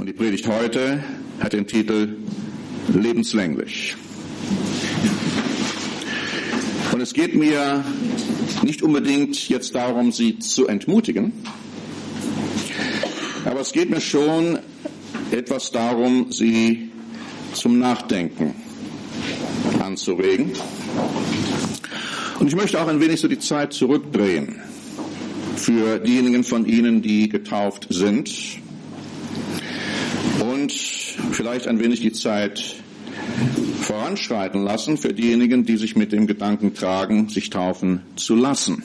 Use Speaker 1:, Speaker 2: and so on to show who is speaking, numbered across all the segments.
Speaker 1: Und die Predigt heute hat den Titel Lebenslänglich. Und es geht mir nicht unbedingt jetzt darum, Sie zu entmutigen, aber es geht mir schon etwas darum, Sie zum Nachdenken anzuregen. Und ich möchte auch ein wenig so die Zeit zurückdrehen für diejenigen von Ihnen, die getauft sind, und vielleicht ein wenig die Zeit voranschreiten lassen für diejenigen, die sich mit dem Gedanken tragen, sich taufen zu lassen.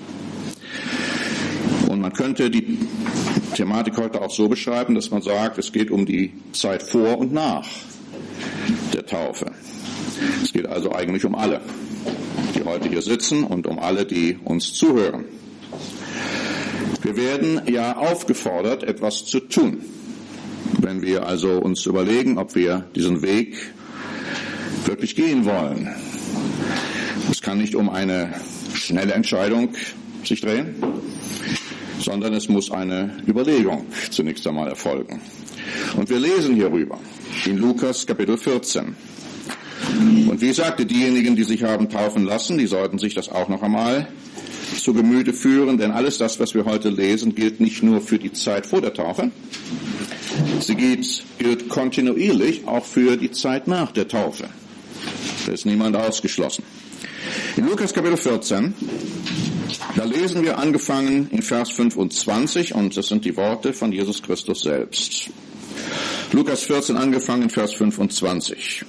Speaker 1: Und man könnte die Thematik heute auch so beschreiben, dass man sagt, es geht um die Zeit vor und nach der Taufe. Es geht also eigentlich um alle, die heute hier sitzen, und um alle, die uns zuhören. Wir werden ja aufgefordert, etwas zu tun. Wenn wir also uns überlegen, ob wir diesen Weg wirklich gehen wollen. Es kann nicht um eine schnelle Entscheidung sich drehen, sondern es muss eine Überlegung zunächst einmal erfolgen. Und wir lesen hierüber in Lukas Kapitel 14. Und wie ich sagte, diejenigen, die sich haben taufen lassen, die sollten sich das auch noch einmal zu Gemüte führen, denn alles das, was wir heute lesen, gilt nicht nur für die Zeit vor der Taufe, sie gilt kontinuierlich auch für die Zeit nach der Taufe. Da ist niemand ausgeschlossen. In Lukas Kapitel 14, da lesen wir angefangen in Vers 25, und das sind die Worte von Jesus Christus selbst. Lukas 14 angefangen in Vers 25.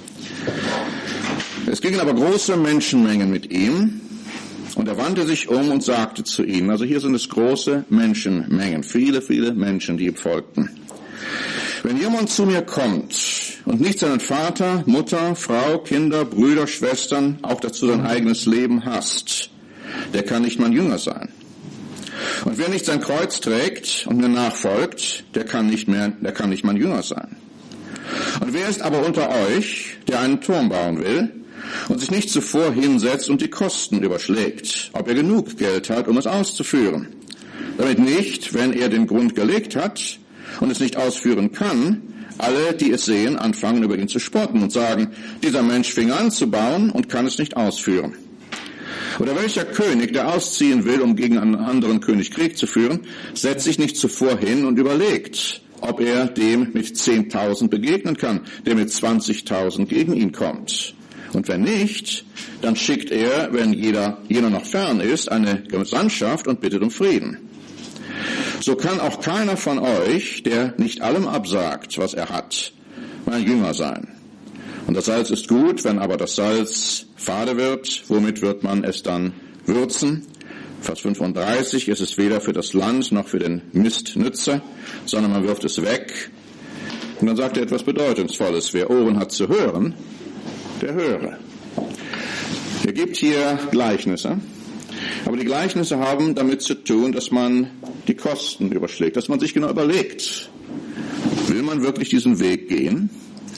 Speaker 1: Es gingen aber große Menschenmengen mit ihm, und er wandte sich um und sagte zu ihnen, also hier sind es große Menschenmengen, viele, viele Menschen, die ihm folgten. Wenn jemand zu mir kommt und nicht seinen Vater, Mutter, Frau, Kinder, Brüder, Schwestern, auch dazu sein eigenes Leben hasst, der kann nicht mein Jünger sein. Und wer nicht sein Kreuz trägt und mir nachfolgt, der kann nicht mein Jünger sein. Und wer ist aber unter euch, der einen Turm bauen will und sich nicht zuvor hinsetzt und die Kosten überschlägt, ob er genug Geld hat, um es auszuführen, damit nicht, wenn er den Grund gelegt hat und es nicht ausführen kann, alle, die es sehen, anfangen über ihn zu spotten und sagen, dieser Mensch fing an zu bauen und kann es nicht ausführen. Oder welcher König, der ausziehen will, um gegen einen anderen König Krieg zu führen, setzt sich nicht zuvor hin und überlegt, ob er dem mit 10.000 begegnen kann, der mit 20.000 gegen ihn kommt. Und wenn nicht, dann schickt er, wenn jener noch fern ist, eine Gesandtschaft und bittet um Frieden. So kann auch keiner von euch, der nicht allem absagt, was er hat, mein Jünger sein. Und das Salz ist gut, wenn aber das Salz fade wird, womit wird man es dann würzen? Vers 35, es ist weder für das Land noch für den Mist nütze, sondern man wirft es weg. Und dann sagt er etwas Bedeutungsvolles, wer Ohren hat zu hören, der höre. Er gibt hier Gleichnisse, aber die Gleichnisse haben damit zu tun, dass man die Kosten überschlägt, dass man sich genau überlegt, will man wirklich diesen Weg gehen,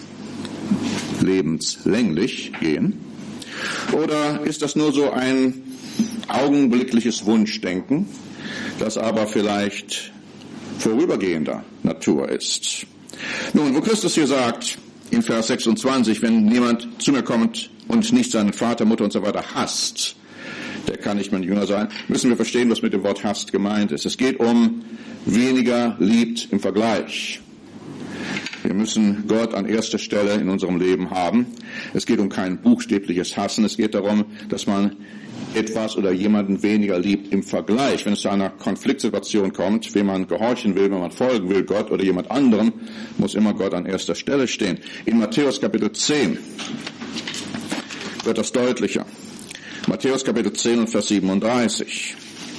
Speaker 1: lebenslänglich gehen, oder ist das nur so ein augenblickliches Wunschdenken, das aber vielleicht vorübergehender Natur ist. Nun, wo Christus hier sagt, in Vers 26, wenn jemand zu mir kommt und nicht seinen Vater, Mutter und so weiter hasst, der kann nicht mein Jünger sein, müssen wir verstehen, was mit dem Wort hasst gemeint ist. Es geht um weniger liebt im Vergleich. Wir müssen Gott an erster Stelle in unserem Leben haben. Es geht um kein buchstäbliches Hassen. Es geht darum, dass man etwas oder jemanden weniger liebt im Vergleich. Wenn es zu einer Konfliktsituation kommt, wem man gehorchen will, wenn man folgen will, Gott oder jemand anderem, muss immer Gott an erster Stelle stehen. In Matthäus Kapitel 10 wird das deutlicher. Matthäus Kapitel 10 und Vers 37.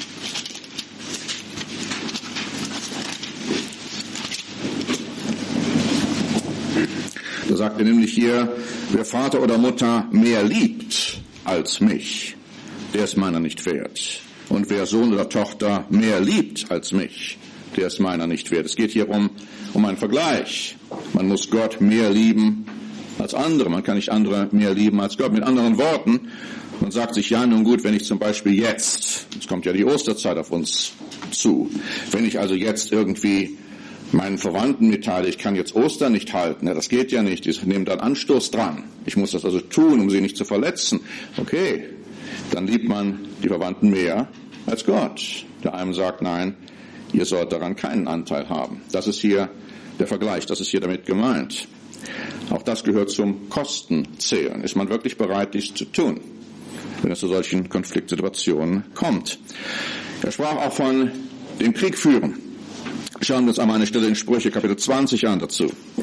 Speaker 1: Da sagt er nämlich hier, wer Vater oder Mutter mehr liebt als mich, der ist meiner nicht wert. Und wer Sohn oder Tochter mehr liebt als mich, der ist meiner nicht wert. Es geht hier um einen Vergleich. Man muss Gott mehr lieben als andere. Man kann nicht andere mehr lieben als Gott. Mit anderen Worten, man sagt sich, ja, nun gut, wenn ich zum Beispiel jetzt, es kommt ja die Osterzeit auf uns zu, wenn ich also jetzt irgendwie meinen Verwandten mitteile, ich kann jetzt Ostern nicht halten, ja, das geht ja nicht, die nehmen dann Anstoß dran. Ich muss das also tun, um sie nicht zu verletzen. Okay, dann liebt man die Verwandten mehr als Gott. Der eine sagt, nein, ihr sollt daran keinen Anteil haben. Das ist hier der Vergleich, das ist hier damit gemeint. Auch das gehört zum Kostenzählen. Ist man wirklich bereit, dies zu tun, wenn es zu solchen Konfliktsituationen kommt? Er sprach auch von dem Krieg führen. Schauen wir uns einmal eine Stelle in Sprüche Kapitel 20 an dazu.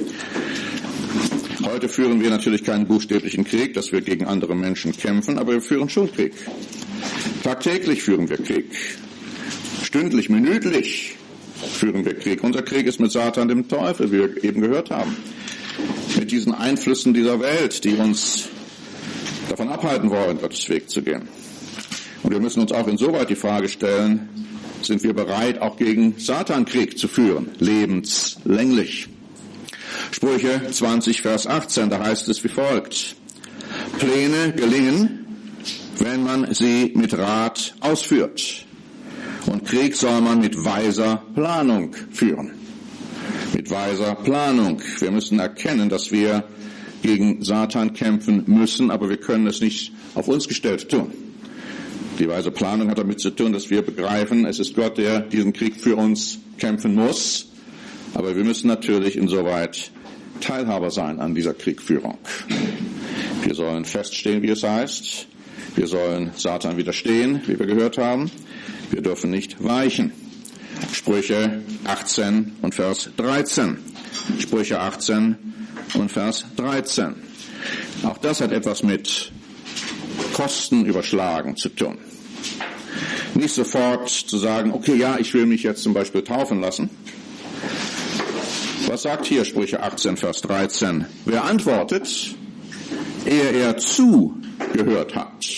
Speaker 1: Heute führen wir natürlich keinen buchstäblichen Krieg, dass wir gegen andere Menschen kämpfen, aber wir führen schon Krieg. Tagtäglich führen wir Krieg. Stündlich, minütlich führen wir Krieg. Unser Krieg ist mit Satan, dem Teufel, wie wir eben gehört haben. Mit diesen Einflüssen dieser Welt, die uns davon abhalten wollen, Gottes Weg zu gehen. Und wir müssen uns auch insoweit die Frage stellen, sind wir bereit, auch gegen Satan Krieg zu führen, lebenslänglich. Sprüche 20, Vers 18, da heißt es wie folgt: Pläne gelingen, wenn man sie mit Rat ausführt. Und Krieg soll man mit weiser Planung führen. Mit weiser Planung. Wir müssen erkennen, dass wir gegen Satan kämpfen müssen, aber wir können es nicht auf uns gestellt tun. Die weise Planung hat damit zu tun, dass wir begreifen, es ist Gott, der diesen Krieg für uns kämpfen muss. Aber wir müssen natürlich insoweit Teilhaber sein an dieser Kriegführung. Wir sollen feststehen, wie es heißt. Wir sollen Satan widerstehen, wie wir gehört haben. Wir dürfen nicht weichen. Sprüche 18 und Vers 13. Sprüche 18 und Vers 13. Auch das hat etwas mit Kosten überschlagen zu tun. Nicht sofort zu sagen, okay, ja, ich will mich jetzt zum Beispiel taufen lassen. Was sagt hier Sprüche 18, Vers 13? Wer antwortet, ehe er zugehört hat,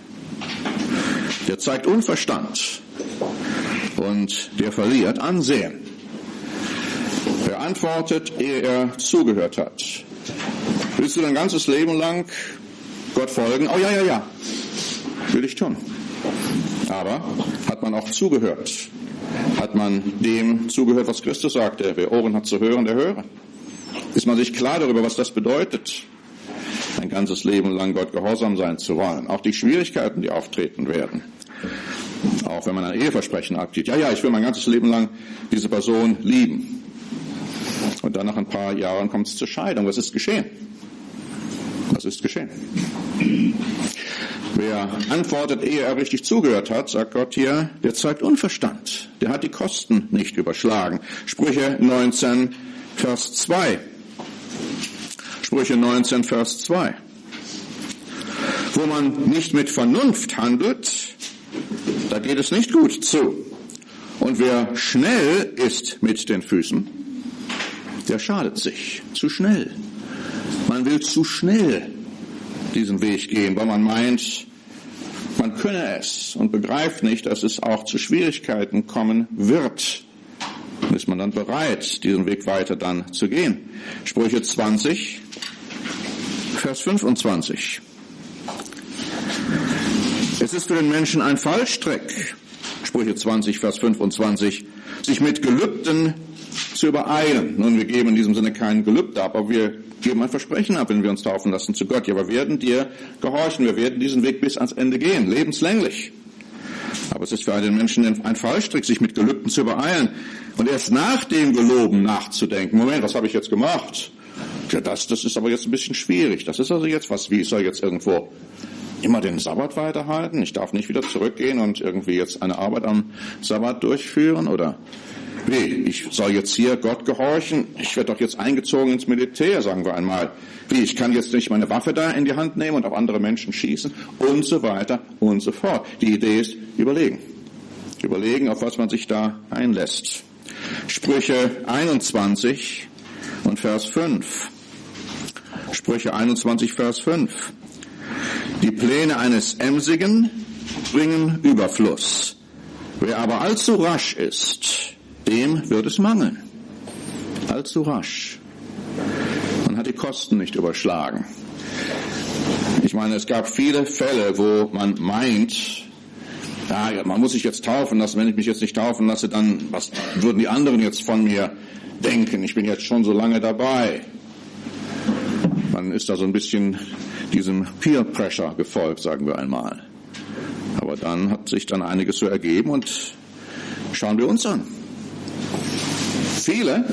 Speaker 1: der zeigt Unverstand und der verliert Ansehen. Wer antwortet, ehe er zugehört hat. Willst du dein ganzes Leben lang Gott folgen? Oh ja, will ich tun. Aber hat man auch zugehört? Hat man dem zugehört, was Christus sagte? Wer Ohren hat zu hören, der höre. Ist man sich klar darüber, was das bedeutet, ein ganzes Leben lang Gott gehorsam sein zu wollen? Auch die Schwierigkeiten, die auftreten werden. Auch wenn man ein Eheversprechen abgibt. Ja, ich will mein ganzes Leben lang diese Person lieben. Und dann nach ein paar Jahren kommt es zur Scheidung. Was ist geschehen? Was ist geschehen? Wer antwortet, ehe er richtig zugehört hat, sagt Gott hier, der zeigt Unverstand. Der hat die Kosten nicht überschlagen. Sprüche 19, Vers 2. Sprüche 19, Vers 2. Wo man nicht mit Vernunft handelt, da geht es nicht gut zu. Und wer schnell ist mit den Füßen, der schadet sich. Zu schnell. Man will zu schnell diesen Weg gehen, weil man meint, man könne es und begreift nicht, dass es auch zu Schwierigkeiten kommen wird. Und ist man dann bereit, diesen Weg weiter dann zu gehen? Sprüche 20, Vers 25. Es ist für den Menschen ein Fallstrick, Sprüche 20, Vers 25, sich mit Gelübden zu übereilen. Nun, wir geben in diesem Sinne kein Gelübde ab, aber wir geben ein Versprechen ab, wenn wir uns taufen lassen zu Gott. Ja, wir werden dir gehorchen, wir werden diesen Weg bis ans Ende gehen, lebenslänglich. Aber es ist für einen Menschen ein Fallstrick, sich mit Gelübden zu übereilen und erst nach dem Geloben nachzudenken. Moment, was habe ich jetzt gemacht? Ja, das ist aber jetzt ein bisschen schwierig. Das ist also jetzt was, wie ich soll jetzt irgendwo immer den Sabbat weiterhalten? Ich darf nicht wieder zurückgehen und irgendwie jetzt eine Arbeit am Sabbat durchführen oder wie, ich soll jetzt hier Gott gehorchen? Ich werde doch jetzt eingezogen ins Militär, sagen wir einmal. Wie, ich kann jetzt nicht meine Waffe da in die Hand nehmen und auf andere Menschen schießen und so weiter und so fort. Die Idee ist überlegen. Überlegen, auf was man sich da einlässt. Sprüche 21 und Vers 5. Sprüche 21, Vers 5. Die Pläne eines Emsigen bringen Überfluss. Wer aber allzu rasch ist, dem wird es mangeln. Allzu rasch. Man hat die Kosten nicht überschlagen. Ich meine, es gab viele Fälle, wo man meint, ja, man muss sich jetzt taufen lassen. Wenn ich mich jetzt nicht taufen lasse, dann was würden die anderen jetzt von mir denken, ich bin jetzt schon so lange dabei. Man ist da so ein bisschen diesem Peer Pressure gefolgt, sagen wir einmal. Aber dann hat sich dann einiges so ergeben und schauen wir uns an. Viele,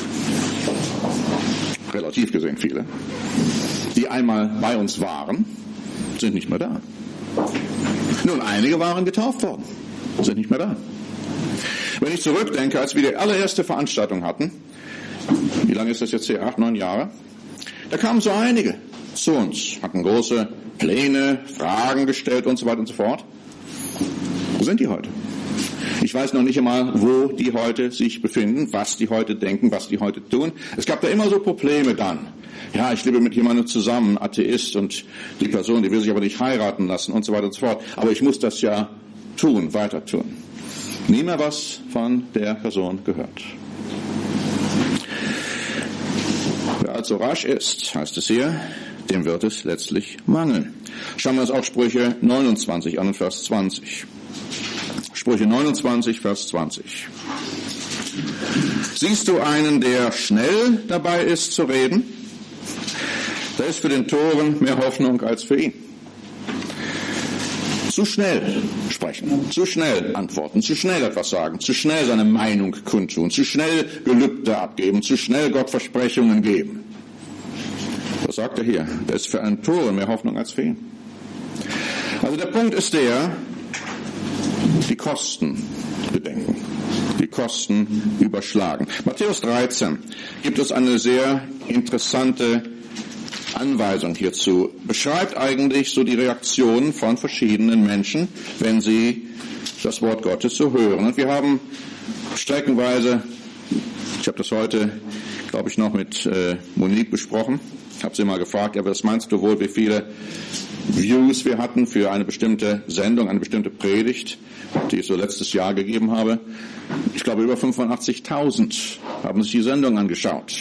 Speaker 1: relativ gesehen viele, die einmal bei uns waren, sind nicht mehr da. Nun, einige waren getauft worden, sind nicht mehr da. Wenn ich zurückdenke, als wir die allererste Veranstaltung hatten, wie lange ist das jetzt her? 8, 9 Jahre? Da kamen so einige zu uns, hatten große Pläne, Fragen gestellt und so weiter und so fort. Wo sind die heute? Ich weiß noch nicht einmal, wo die heute sich befinden, was die heute denken, was die heute tun. Es gab da immer so Probleme dann. Ja, ich lebe mit jemandem zusammen, Atheist, und die Person, die will sich aber nicht heiraten lassen und so weiter und so fort. Aber ich muss das ja tun, weiter tun. Nie mehr was von der Person gehört. Wer also rasch ist, heißt es hier, dem wird es letztlich mangeln. Schauen wir uns auch Sprüche 29 an und Vers 20. Sprüche 29, Vers 20. Siehst du einen, der schnell dabei ist zu reden? Da ist für den Toren mehr Hoffnung als für ihn. Zu schnell sprechen, zu schnell antworten, zu schnell etwas sagen, zu schnell seine Meinung kundtun, zu schnell Gelübde abgeben, zu schnell Gott Versprechungen geben. Was sagt er hier? Da ist für einen Toren mehr Hoffnung als für ihn. Also der Punkt ist der, die Kosten bedenken, die Kosten überschlagen. Matthäus 13 gibt es eine sehr interessante Anweisung hierzu. Beschreibt eigentlich so die Reaktionen von verschiedenen Menschen, wenn sie das Wort Gottes so hören. Und wir haben streckenweise, ich habe das heute, glaube ich, noch mit Monique besprochen, habe sie mal gefragt, ja, was meinst du wohl, wie viele Views wir hatten für eine bestimmte Sendung, eine bestimmte Predigt, die ich so letztes Jahr gegeben habe. Ich glaube, über 85.000 haben sich die Sendung angeschaut.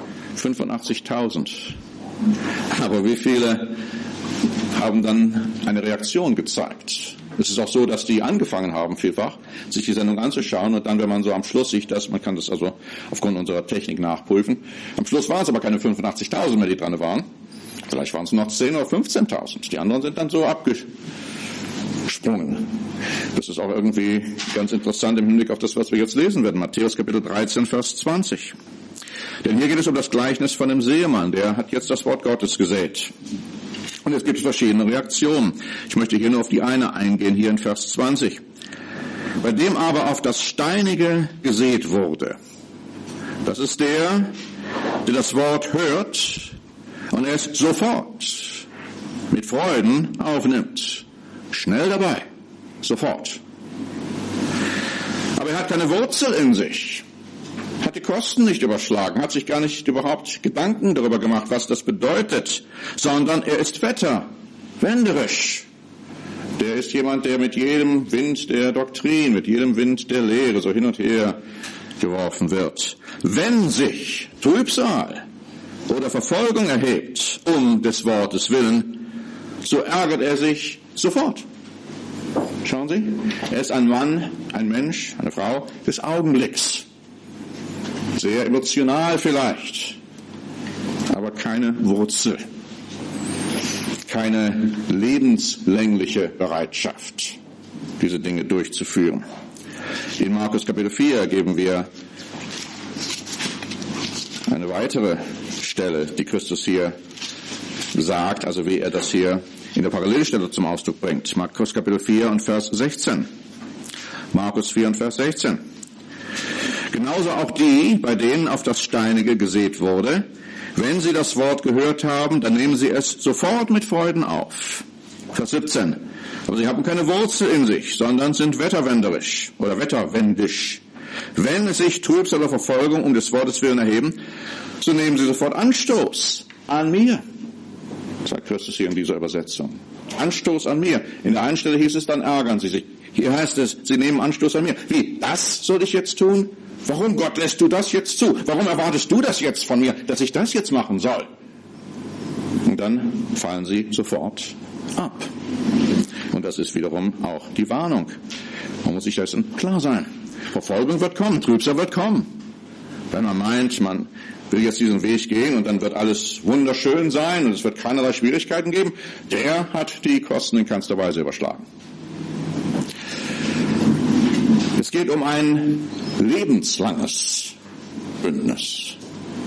Speaker 1: 85.000. Aber wie viele haben dann eine Reaktion gezeigt? Es ist auch so, dass die angefangen haben, vielfach, sich die Sendung anzuschauen und dann, wenn man so am Schluss sich das, man kann das also aufgrund unserer Technik nachprüfen, am Schluss waren es aber keine 85.000 mehr, die dran waren. Vielleicht waren es noch 10.000 oder 15.000. Die anderen sind dann so abgesprungen. Das ist auch irgendwie ganz interessant im Hinblick auf das, was wir jetzt lesen werden. Matthäus Kapitel 13, Vers 20. Denn hier geht es um das Gleichnis von dem Seemann. Der hat jetzt das Wort Gottes gesät. Und es gibt verschiedene Reaktionen. Ich möchte hier nur auf die eine eingehen, hier in Vers 20. Bei dem aber auf das Steinige gesät wurde. Das ist der das Wort hört und es sofort mit Freuden aufnimmt. Schnell dabei. Sofort. Aber er hat keine Wurzel in sich. Hat die Kosten nicht überschlagen, hat sich gar nicht überhaupt Gedanken darüber gemacht, was das bedeutet, sondern er ist wetterwenderisch. Der ist jemand, der mit jedem Wind der Doktrin, mit jedem Wind der Lehre so hin und her geworfen wird. Wenn sich Trübsal oder Verfolgung erhebt, um des Wortes willen, so ärgert er sich sofort. Schauen Sie, er ist ein Mann, ein Mensch, eine Frau des Augenblicks. Sehr emotional vielleicht, aber keine Wurzel, keine lebenslängliche Bereitschaft, diese Dinge durchzuführen. In Markus Kapitel 4 geben wir eine weitere Stelle, die Christus hier sagt, also wie er das hier in der Parallelstelle zum Ausdruck bringt. Markus Kapitel 4 und Vers 16. Markus 4 und Vers 16. Genauso auch die, bei denen auf das Steinige gesät wurde, wenn sie das Wort gehört haben, dann nehmen sie es sofort mit Freuden auf. Vers 17. Aber sie haben keine Wurzel in sich, sondern sind wetterwenderisch oder wetterwendisch. Wenn es sich Trübsal oder Verfolgung um des Wortes willen erheben, so nehmen sie sofort Anstoß an mir, sagt Christus hier in dieser Übersetzung. Anstoß an mir. In der einen Stelle hieß es, dann ärgern sie sich. Hier heißt es, sie nehmen Anstoß an mir. Wie, das soll ich jetzt tun? Warum, Gott, lässt du das jetzt zu? Warum erwartest du das jetzt von mir, dass ich das jetzt machen soll? Und dann fallen sie sofort ab. Und das ist wiederum auch die Warnung. Man muss sich dessen klar sein. Verfolgung wird kommen, Trübsal wird kommen. Wenn man meint, man will jetzt diesen Weg gehen und dann wird alles wunderschön sein und es wird keinerlei Schwierigkeiten geben, der hat die Kosten in keinster Weise überschlagen. Es geht um ein lebenslanges Bündnis.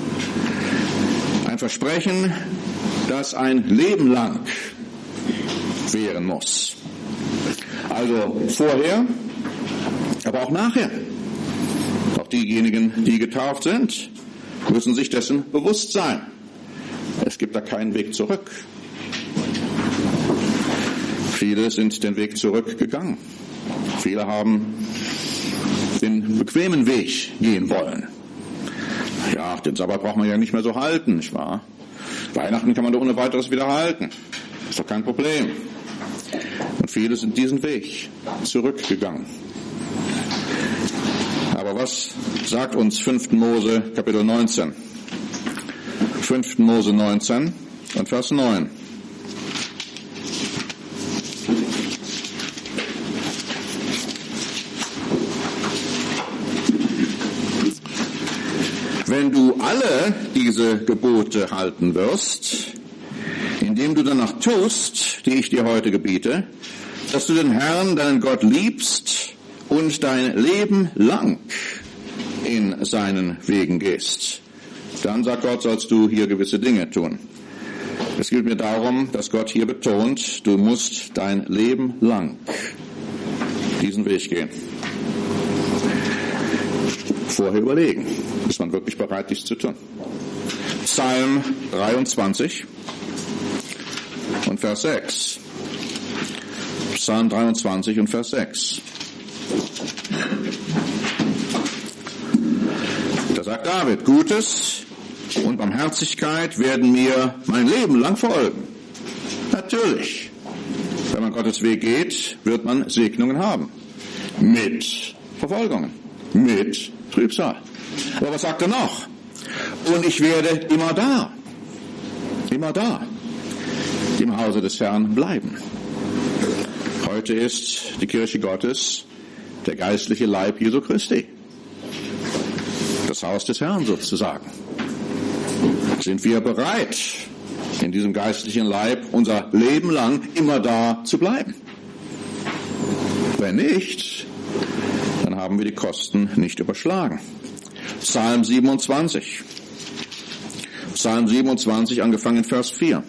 Speaker 1: Ein Versprechen, das ein Leben lang währen muss. Also vorher, aber auch nachher. Auch diejenigen, die getauft sind, müssen sich dessen bewusst sein. Es gibt da keinen Weg zurück. Viele sind den Weg zurückgegangen. Viele haben den bequemen Weg gehen wollen. Ja, den Sabbat braucht man ja nicht mehr so halten, nicht wahr? Weihnachten kann man doch ohne weiteres wieder halten. Ist doch kein Problem. Und viele sind diesen Weg zurückgegangen. Aber was sagt uns 5. Mose Kapitel 19? 5. Mose 19 und Vers 9. Wenn du alle diese Gebote halten wirst, indem du danach tust, die ich dir heute gebiete, dass du den Herrn, deinen Gott, liebst und dein Leben lang in seinen Wegen gehst, dann, sagt Gott, sollst du hier gewisse Dinge tun. Es geht mir darum, dass Gott hier betont, du musst dein Leben lang diesen Weg gehen. Vorher überlegen, ist man wirklich bereit, dies zu tun. Psalm 23 und Vers 6. Psalm 23 und Vers 6. Da sagt David, Gutes und Barmherzigkeit werden mir mein Leben lang folgen. Natürlich. Wenn man Gottes Weg geht, wird man Segnungen haben. Mit Verfolgungen. Mit Trübsal. Aber was sagt er noch? Und ich werde immer da im Hause des Herrn bleiben. Heute ist die Kirche Gottes der geistliche Leib Jesu Christi. Das Haus des Herrn sozusagen. Sind wir bereit, in diesem geistlichen Leib unser Leben lang immer da zu bleiben? Wenn nicht, dann haben wir die Kosten nicht überschlagen. Psalm 27. Psalm 27, angefangen in Vers 4.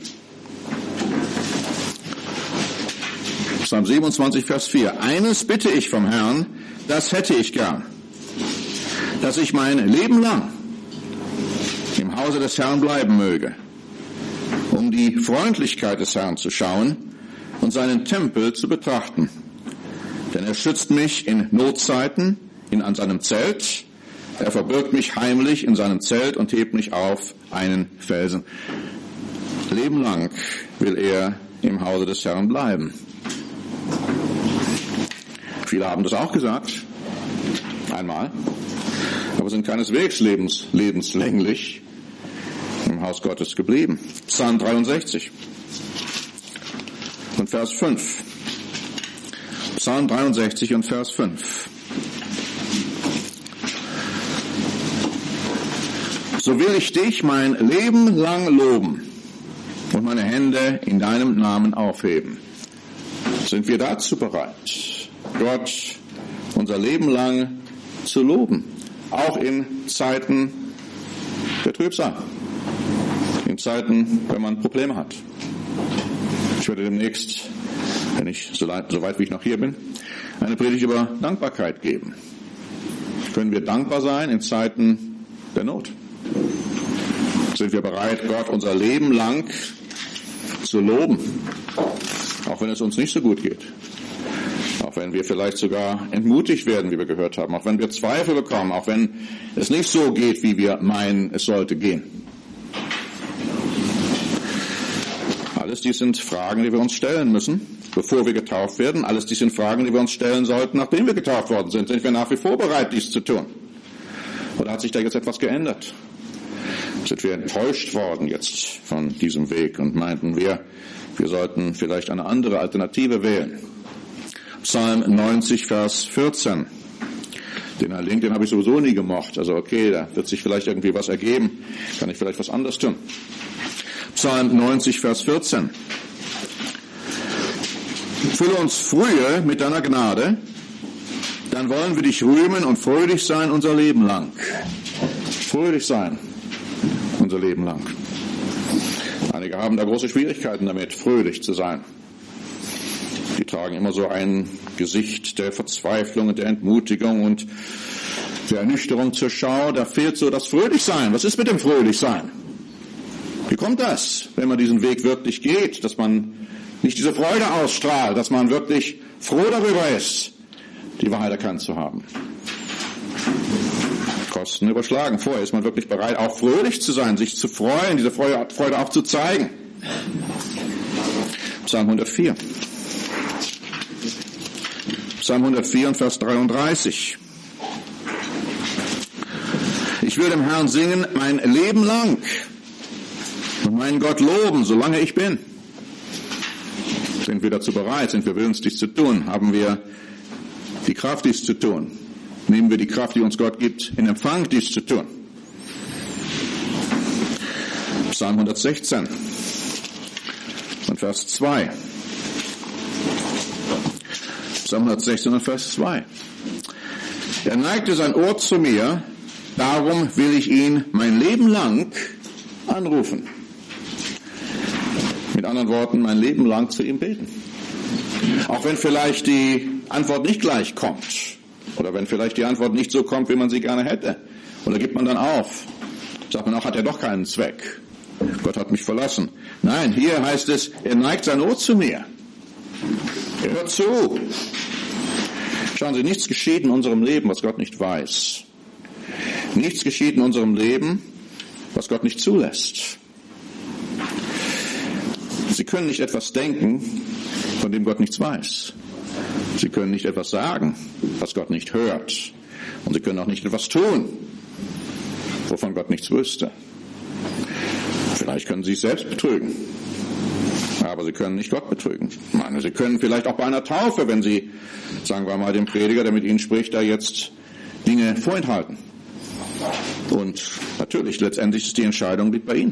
Speaker 1: Psalm 27, Vers 4. Eines bitte ich vom Herrn, das hätte ich gern, dass ich mein Leben lang im Hause des Herrn bleiben möge, um die Freundlichkeit des Herrn zu schauen und seinen Tempel zu betrachten. Denn er schützt mich in Notzeiten an seinem Zelt. Er verbirgt mich heimlich in seinem Zelt und hebt mich auf einen Felsen. Leben lang will er im Hause des Herrn bleiben. Viele haben das auch gesagt, einmal, aber sind keineswegs lebenslänglich im Haus Gottes geblieben. Psalm 63 und Vers 5. Psalm 63 und Vers 5. So will ich dich mein Leben lang loben und meine Hände in deinem Namen aufheben. Sind wir dazu bereit, Gott unser Leben lang zu loben? Auch in Zeiten der Trübsal. In Zeiten, wenn man Probleme hat. Ich werde demnächst, wenn ich so weit wie ich noch hier bin, eine Predigt über Dankbarkeit geben. Können wir dankbar sein in Zeiten der Not? Sind wir bereit, Gott unser Leben lang zu loben, auch wenn es uns nicht so gut geht? Auch wenn wir vielleicht sogar entmutigt werden, wie wir gehört haben, auch wenn wir Zweifel bekommen, auch wenn es nicht so geht, wie wir meinen, es sollte gehen. Alles dies sind Fragen, die wir uns stellen müssen, bevor wir getauft werden. Alles dies sind Fragen, die wir uns stellen sollten, nachdem wir getauft worden sind. Sind wir nach wie vor bereit, dies zu tun? Oder hat sich da jetzt etwas geändert? Sind wir enttäuscht worden jetzt von diesem Weg und meinten wir sollten vielleicht eine andere Alternative wählen? Psalm 90, Vers 14. Den Herrn Link, den habe ich sowieso nie gemocht. Also okay, da wird sich vielleicht irgendwie was ergeben. Kann ich vielleicht was anderes tun. Psalm 90, Vers 14. Fülle uns frühe mit deiner Gnade, dann wollen wir dich rühmen und fröhlich sein unser Leben lang. Fröhlich sein unser Leben lang. Einige haben da große Schwierigkeiten damit, fröhlich zu sein. Die tragen immer so ein Gesicht der Verzweiflung und der Entmutigung und der Ernüchterung zur Schau. Da fehlt so das Fröhlichsein. Was ist mit dem Fröhlichsein? Wie kommt das, wenn man diesen Weg wirklich geht, dass man nicht diese Freude ausstrahlt, dass man wirklich froh darüber ist, die Wahrheit erkannt zu haben? Kosten überschlagen. Vorher ist man wirklich bereit, auch fröhlich zu sein, sich zu freuen, diese Freude auch zu zeigen. Psalm 104. Psalm 104 und Vers 33. Ich will dem Herrn singen mein Leben lang und meinen Gott loben, solange ich bin. Sind wir dazu bereit? Sind wir willens, dies zu tun? Haben wir die Kraft, dies zu tun? Nehmen wir die Kraft, die uns Gott gibt, in Empfang, dies zu tun? Psalm 116 und Vers 2. Psalm 116 und Vers 2. Er neigte sein Ohr zu mir, darum will ich ihn mein Leben lang anrufen. Mit anderen Worten, mein Leben lang zu ihm beten. Auch wenn vielleicht die Antwort nicht gleich kommt. Oder wenn vielleicht die Antwort nicht so kommt, wie man sie gerne hätte. Oder gibt man dann auf. Sagt man auch, hat er doch keinen Zweck. Gott hat mich verlassen. Nein, hier heißt es, er neigt sein Ohr zu mir. Er hört zu. Schauen Sie, nichts geschieht in unserem Leben, was Gott nicht weiß. Nichts geschieht in unserem Leben, was Gott nicht zulässt. Sie können nicht etwas denken, von dem Gott nichts weiß. Sie können nicht etwas sagen, was Gott nicht hört. Und Sie können auch nicht etwas tun, wovon Gott nichts wüsste. Vielleicht können Sie sich selbst betrügen. Aber Sie können nicht Gott betrügen. Ich meine, Sie können vielleicht auch bei einer Taufe, wenn Sie, sagen wir mal, dem Prediger, der mit Ihnen spricht, da jetzt Dinge vorenthalten. Und natürlich, letztendlich ist die Entscheidung liegt bei Ihnen.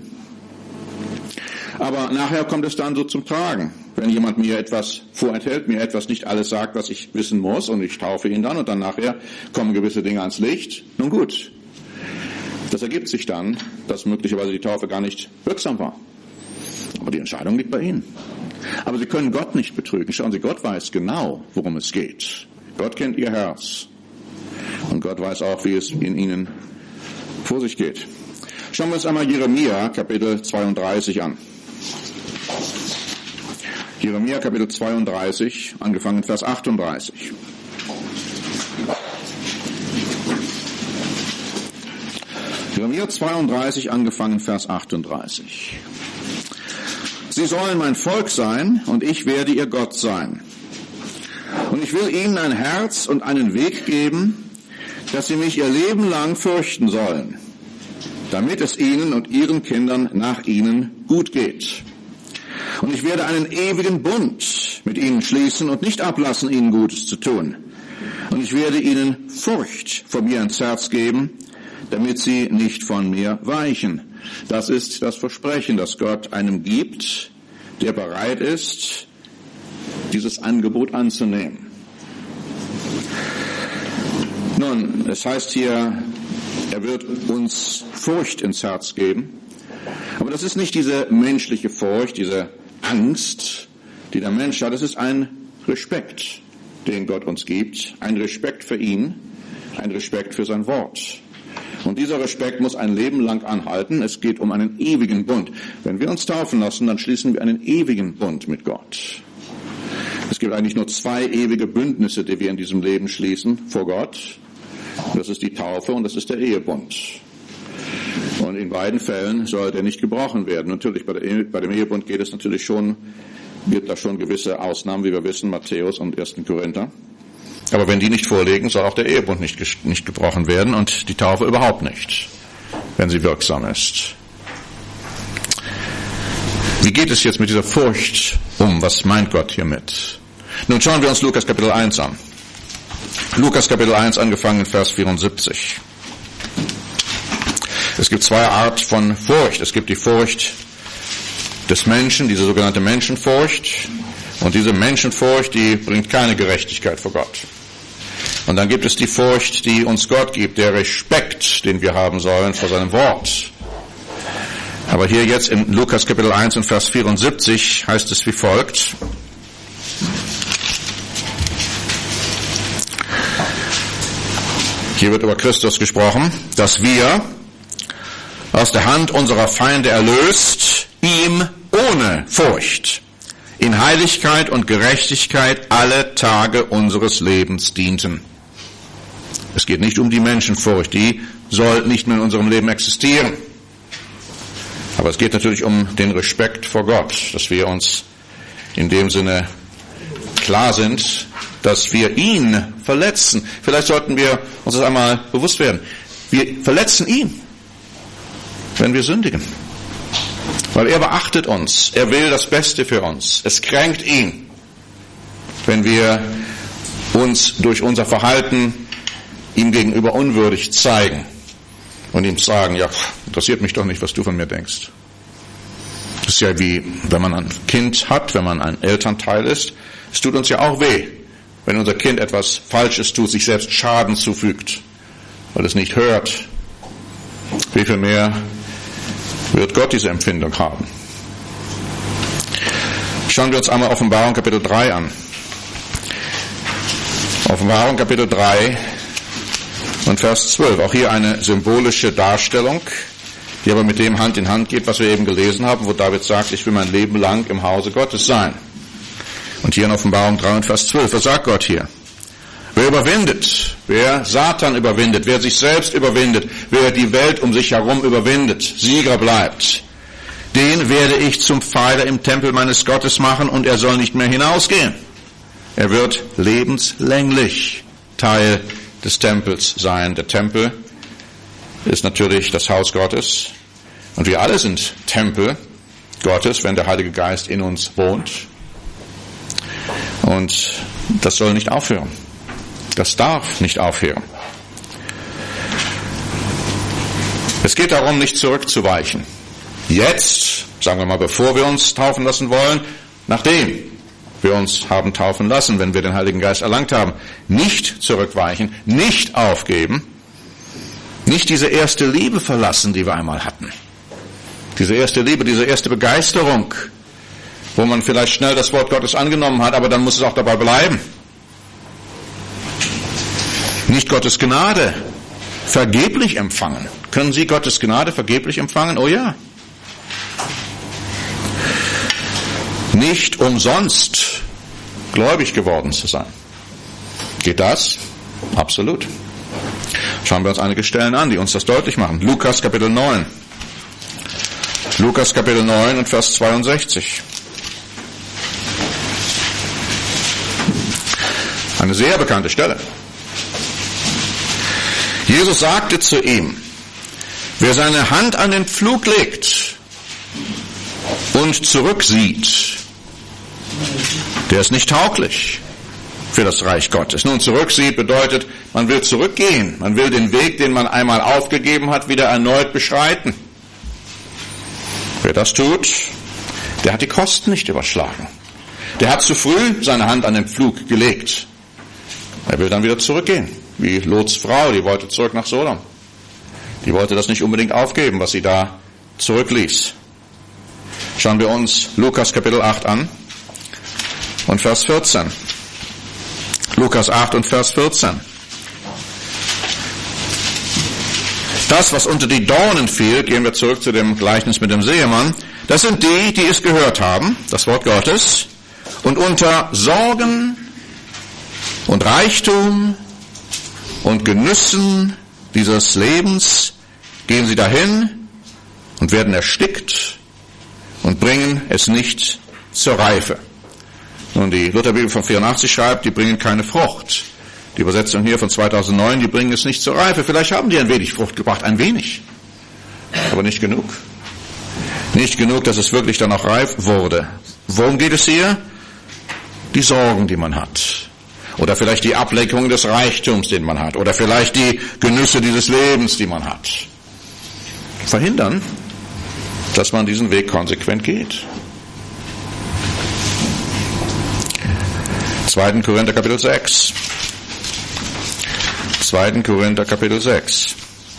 Speaker 1: Aber nachher kommt es dann so zum Tragen. Wenn jemand mir etwas vorenthält, mir etwas nicht alles sagt, was ich wissen muss, und ich taufe ihn dann, und dann nachher kommen gewisse Dinge ans Licht, nun gut. Das ergibt sich dann, dass möglicherweise die Taufe gar nicht wirksam war. Aber die Entscheidung liegt bei Ihnen. Aber Sie können Gott nicht betrügen. Schauen Sie, Gott weiß genau, worum es geht. Gott kennt Ihr Herz. Und Gott weiß auch, wie es in Ihnen vor sich geht. Schauen wir uns einmal Jeremia, Kapitel 32 an. Jeremia, Kapitel 32, angefangen Vers 38. Jeremia 32, angefangen Vers 38. Sie sollen mein Volk sein, und ich werde ihr Gott sein. Und ich will ihnen ein Herz und einen Weg geben, dass sie mich ihr Leben lang fürchten sollen, damit es ihnen und ihren Kindern nach ihnen gut geht. Und ich werde einen ewigen Bund mit ihnen schließen und nicht ablassen, ihnen Gutes zu tun. Und ich werde ihnen Furcht vor mir ins Herz geben, damit sie nicht von mir weichen. Das ist das Versprechen, das Gott einem gibt, der bereit ist, dieses Angebot anzunehmen. Nun, es heißt hier, er wird uns Furcht ins Herz geben. Aber das ist nicht diese menschliche Furcht, diese Angst, die der Mensch hat. Es ist ein Respekt, den Gott uns gibt. Ein Respekt für ihn, ein Respekt für sein Wort. Und dieser Respekt muss ein Leben lang anhalten. Es geht um einen ewigen Bund. Wenn wir uns taufen lassen, dann schließen wir einen ewigen Bund mit Gott. Es gibt eigentlich nur 2 ewige Bündnisse, die wir in diesem Leben schließen vor Gott. Das ist die Taufe und das ist der Ehebund. Und in beiden Fällen soll der nicht gebrochen werden. Natürlich, bei dem Ehebund gibt da schon gewisse Ausnahmen, wie wir wissen, Matthäus und 1. Korinther. Aber wenn die nicht vorliegen, soll auch der Ehebund nicht gebrochen werden und die Taufe überhaupt nicht, wenn sie wirksam ist. Wie geht es jetzt mit dieser Furcht um? Was meint Gott hiermit? Nun schauen wir uns Lukas Kapitel 1 an. Lukas Kapitel 1, angefangen in Vers 74. Es gibt zwei Arten von Furcht. Es gibt die Furcht des Menschen, diese sogenannte Menschenfurcht. Und diese Menschenfurcht, die bringt keine Gerechtigkeit vor Gott. Und dann gibt es die Furcht, die uns Gott gibt, der Respekt, den wir haben sollen vor seinem Wort. Aber hier jetzt in Lukas Kapitel 1 und Vers 74 heißt es wie folgt. Hier wird über Christus gesprochen, dass wir aus der Hand unserer Feinde erlöst, ihm ohne Furcht in Heiligkeit und Gerechtigkeit alle Tage unseres Lebens dienten. Es geht nicht um die Menschenfurcht, die soll nicht mehr in unserem Leben existieren. Aber es geht natürlich um den Respekt vor Gott, dass wir uns in dem Sinne klar sind, dass wir ihn verletzen. Vielleicht sollten wir uns das einmal bewusst werden. Wir verletzen ihn, wenn wir sündigen. Weil er beachtet uns, er will das Beste für uns. Es kränkt ihn, wenn wir uns durch unser Verhalten ihm gegenüber unwürdig zeigen und ihm sagen, ja, interessiert mich doch nicht, was du von mir denkst. Das ist ja wie, wenn man ein Kind hat, wenn man ein Elternteil ist. Es tut uns ja auch weh, wenn unser Kind etwas Falsches tut, sich selbst Schaden zufügt, weil es nicht hört. Wie viel mehr wird Gott diese Empfindung haben? Schauen wir uns einmal Offenbarung Kapitel 3 an. Offenbarung Kapitel 3 und Vers 12. Auch hier eine symbolische Darstellung, die aber mit dem Hand in Hand geht, was wir eben gelesen haben, wo David sagt, ich will mein Leben lang im Hause Gottes sein. Und hier in Offenbarung 3 und Vers 12, was sagt Gott hier? Wer überwindet, wer Satan überwindet, wer sich selbst überwindet, wer die Welt um sich herum überwindet, Sieger bleibt, den werde ich zum Pfeiler im Tempel meines Gottes machen und er soll nicht mehr hinausgehen. Er wird lebenslänglich Teil des Tempels sein. Der Tempel ist natürlich das Haus Gottes und wir alle sind Tempel Gottes, wenn der Heilige Geist in uns wohnt. Und das soll nicht aufhören. Das darf nicht aufhören. Es geht darum, nicht zurückzuweichen. Jetzt, sagen wir mal, bevor wir uns taufen lassen wollen, nachdem wir uns haben taufen lassen, wenn wir den Heiligen Geist erlangt haben, nicht zurückweichen, nicht aufgeben, nicht diese erste Liebe verlassen, die wir einmal hatten. Diese erste Liebe, diese erste Begeisterung, wo man vielleicht schnell das Wort Gottes angenommen hat, aber dann muss es auch dabei bleiben. Nicht Gottes Gnade vergeblich empfangen. Können Sie Gottes Gnade vergeblich empfangen? Oh ja. Nicht umsonst gläubig geworden zu sein. Geht das? Absolut. Schauen wir uns einige Stellen an, die uns das deutlich machen. Lukas Kapitel 9. Lukas Kapitel 9 und Vers 62. Eine sehr bekannte Stelle. Jesus sagte zu ihm, wer seine Hand an den Pflug legt und zurücksieht, der ist nicht tauglich für das Reich Gottes. Nun, zurücksieht bedeutet, man will zurückgehen. Man will den Weg, den man einmal aufgegeben hat, wieder erneut beschreiten. Wer das tut, der hat die Kosten nicht überschlagen. Der hat zu früh seine Hand an den Pflug gelegt. Er will dann wieder zurückgehen. Wie Lots Frau, die wollte zurück nach Sodom. Die wollte das nicht unbedingt aufgeben, was sie da zurückließ. Schauen wir uns Lukas Kapitel 8 an und Vers 14. Lukas 8 und Vers 14. Das, was unter die Dornen fiel, gehen wir zurück zu dem Gleichnis mit dem Seemann, das sind die, die es gehört haben, das Wort Gottes, und unter Sorgen und Reichtum und Genüssen dieses Lebens gehen sie dahin und werden erstickt und bringen es nicht zur Reife. Nun, die Lutherbibel von 84 schreibt, die bringen keine Frucht. Die Übersetzung hier von 2009, die bringen es nicht zur Reife. Vielleicht haben die ein wenig Frucht gebracht, ein wenig, aber nicht genug. Nicht genug, dass es wirklich dann auch reif wurde. Worum geht es hier? Die Sorgen, die man hat. Oder vielleicht die Ablenkung des Reichtums, den man hat. Oder vielleicht die Genüsse dieses Lebens, die man hat. Verhindern, dass man diesen Weg konsequent geht. 2. Korinther Kapitel 6. 2. Korinther Kapitel 6.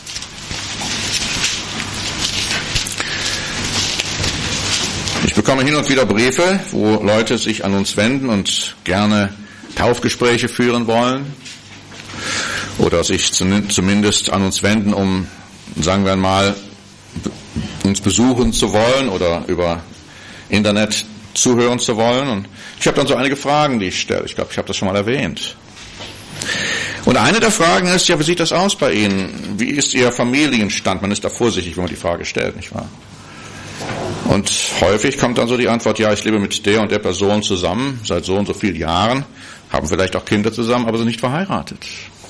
Speaker 1: Ich bekomme hin und wieder Briefe, wo Leute sich an uns wenden und gerne Taufgespräche führen wollen oder sich zumindest an uns wenden, um, sagen wir mal, uns besuchen zu wollen oder über Internet zuhören zu wollen. Und ich habe dann so einige Fragen, die ich stelle. Ich glaube, ich habe das schon mal erwähnt. Und eine der Fragen ist, ja, wie sieht das aus bei Ihnen? Wie ist Ihr Familienstand? Man ist da vorsichtig, wenn man die Frage stellt, nicht wahr? Und häufig kommt dann so die Antwort, ja, ich lebe mit der und der Person zusammen, seit so und so vielen Jahren, haben vielleicht auch Kinder zusammen, aber sind nicht verheiratet.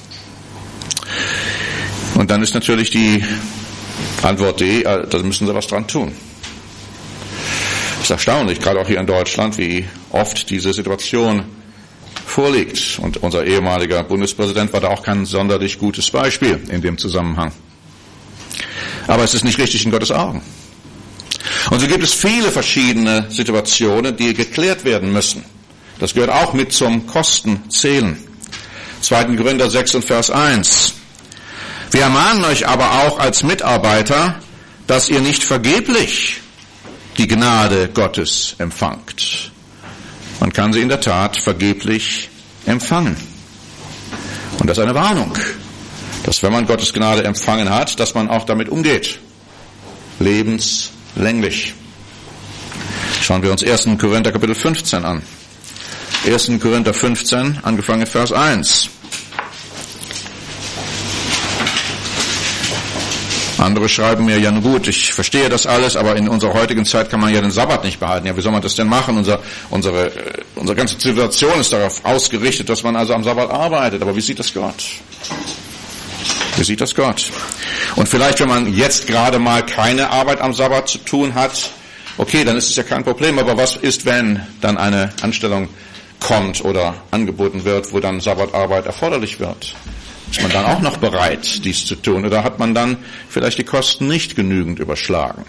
Speaker 1: Und dann ist natürlich die Antwort die, da müssen Sie was dran tun. Es ist erstaunlich, gerade auch hier in Deutschland, wie oft diese Situation vorliegt. Und unser ehemaliger Bundespräsident war da auch kein sonderlich gutes Beispiel in dem Zusammenhang. Aber es ist nicht richtig in Gottes Augen. Und so gibt es viele verschiedene Situationen, die geklärt werden müssen. Das gehört auch mit zum Kostenzählen. 2. Korinther 6 und Vers 1. Wir ermahnen euch aber auch als Mitarbeiter, dass ihr nicht vergeblich die Gnade Gottes empfangt. Man kann sie in der Tat vergeblich empfangen. Und das ist eine Warnung, dass wenn man Gottes Gnade empfangen hat, dass man auch damit umgeht. Lebenslänglich. Schauen wir uns 1. Korinther Kapitel 15 an. 1. Korinther 15, angefangen Vers 1. Andere schreiben mir, ja nun gut, ich verstehe das alles, aber in unserer heutigen Zeit kann man ja den Sabbat nicht behalten. Ja, wie soll man das denn machen? Unsere ganze Zivilisation ist darauf ausgerichtet, dass man also am Sabbat arbeitet. Aber wie sieht das Gott? Wie sieht das Gott? Und vielleicht, wenn man jetzt gerade mal keine Arbeit am Sabbat zu tun hat, okay, dann ist es ja kein Problem. Aber was ist, wenn dann eine Anstellung kommt oder angeboten wird, wo dann Sabbatarbeit erforderlich wird? Ist man dann auch noch bereit, dies zu tun? Oder hat man dann vielleicht die Kosten nicht genügend überschlagen?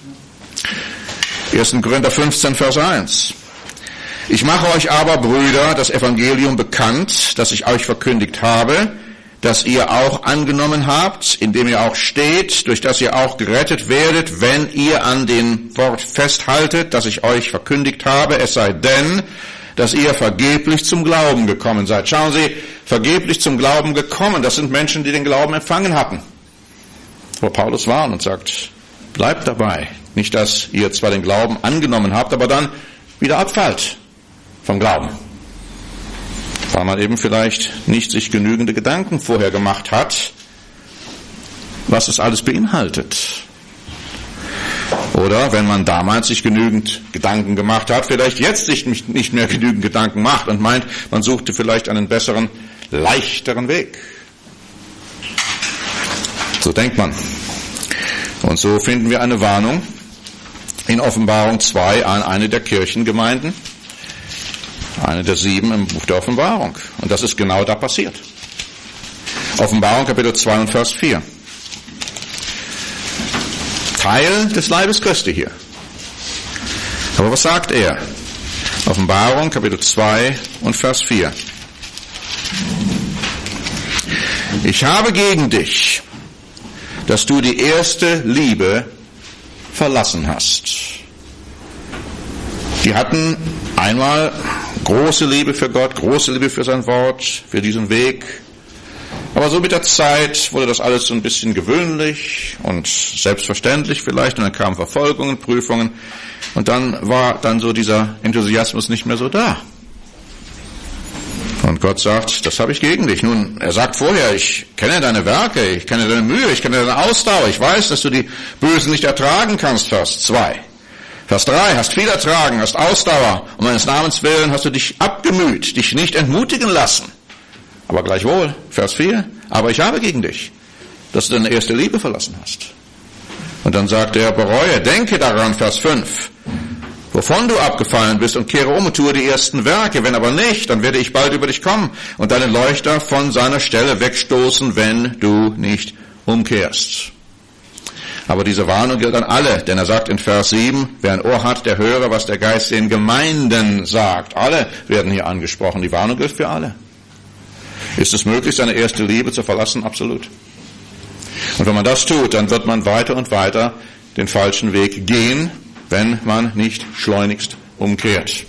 Speaker 1: 1. Korinther 15, Vers 1. Ich mache euch aber, Brüder, das Evangelium bekannt, das ich euch verkündigt habe, das ihr auch angenommen habt, in dem ihr auch steht, durch das ihr auch gerettet werdet, wenn ihr an dem Wort festhaltet, das ich euch verkündigt habe, es sei denn, dass ihr vergeblich zum Glauben gekommen seid. Schauen Sie, vergeblich zum Glauben gekommen, das sind Menschen, die den Glauben empfangen hatten. Wo Paulus warnt und sagt, bleibt dabei. Nicht, dass ihr zwar den Glauben angenommen habt, aber dann wieder abfallt vom Glauben. Weil man eben vielleicht nicht sich genügende Gedanken vorher gemacht hat, was es alles beinhaltet. Oder wenn man damals sich genügend Gedanken gemacht hat, vielleicht jetzt sich nicht mehr genügend Gedanken macht und meint, man suchte vielleicht einen besseren, leichteren Weg. So denkt man. Und so finden wir eine Warnung in Offenbarung 2 an eine der Kirchengemeinden, eine der 7 im Buch der Offenbarung. Und das ist genau da passiert. Offenbarung Kapitel 2 und Vers 4. Teil des Leibes Christi hier. Aber was sagt er? Offenbarung, Kapitel 2 und Vers 4. Ich habe gegen dich, dass du die erste Liebe verlassen hast. Die hatten einmal große Liebe für Gott, große Liebe für sein Wort, für diesen Weg. Aber so mit der Zeit wurde das alles so ein bisschen gewöhnlich und selbstverständlich vielleicht. Und dann kamen Verfolgungen, Prüfungen. Und dann war dann so dieser Enthusiasmus nicht mehr so da. Und Gott sagt, das habe ich gegen dich. Nun, er sagt vorher, ich kenne deine Werke, ich kenne deine Mühe, ich kenne deine Ausdauer. Ich weiß, dass du die Bösen nicht ertragen kannst, Vers 2. Vers 3, hast viel ertragen, hast Ausdauer. Um meines Namens willen hast du dich abgemüht, dich nicht entmutigen lassen. Aber gleichwohl, Vers 4, aber ich habe gegen dich, dass du deine erste Liebe verlassen hast. Und dann sagt er, bereue, denke daran, Vers 5, wovon du abgefallen bist, und kehre um und tue die ersten Werke. Wenn aber nicht, dann werde ich bald über dich kommen und deinen Leuchter von seiner Stelle wegstoßen, wenn du nicht umkehrst. Aber diese Warnung gilt an alle, denn er sagt in Vers 7, wer ein Ohr hat, der höre, was der Geist den Gemeinden sagt. Alle werden hier angesprochen. Die Warnung gilt für alle. Ist es möglich, seine erste Liebe zu verlassen? Absolut. Und wenn man das tut, dann wird man weiter und weiter den falschen Weg gehen, wenn man nicht schleunigst umkehrt.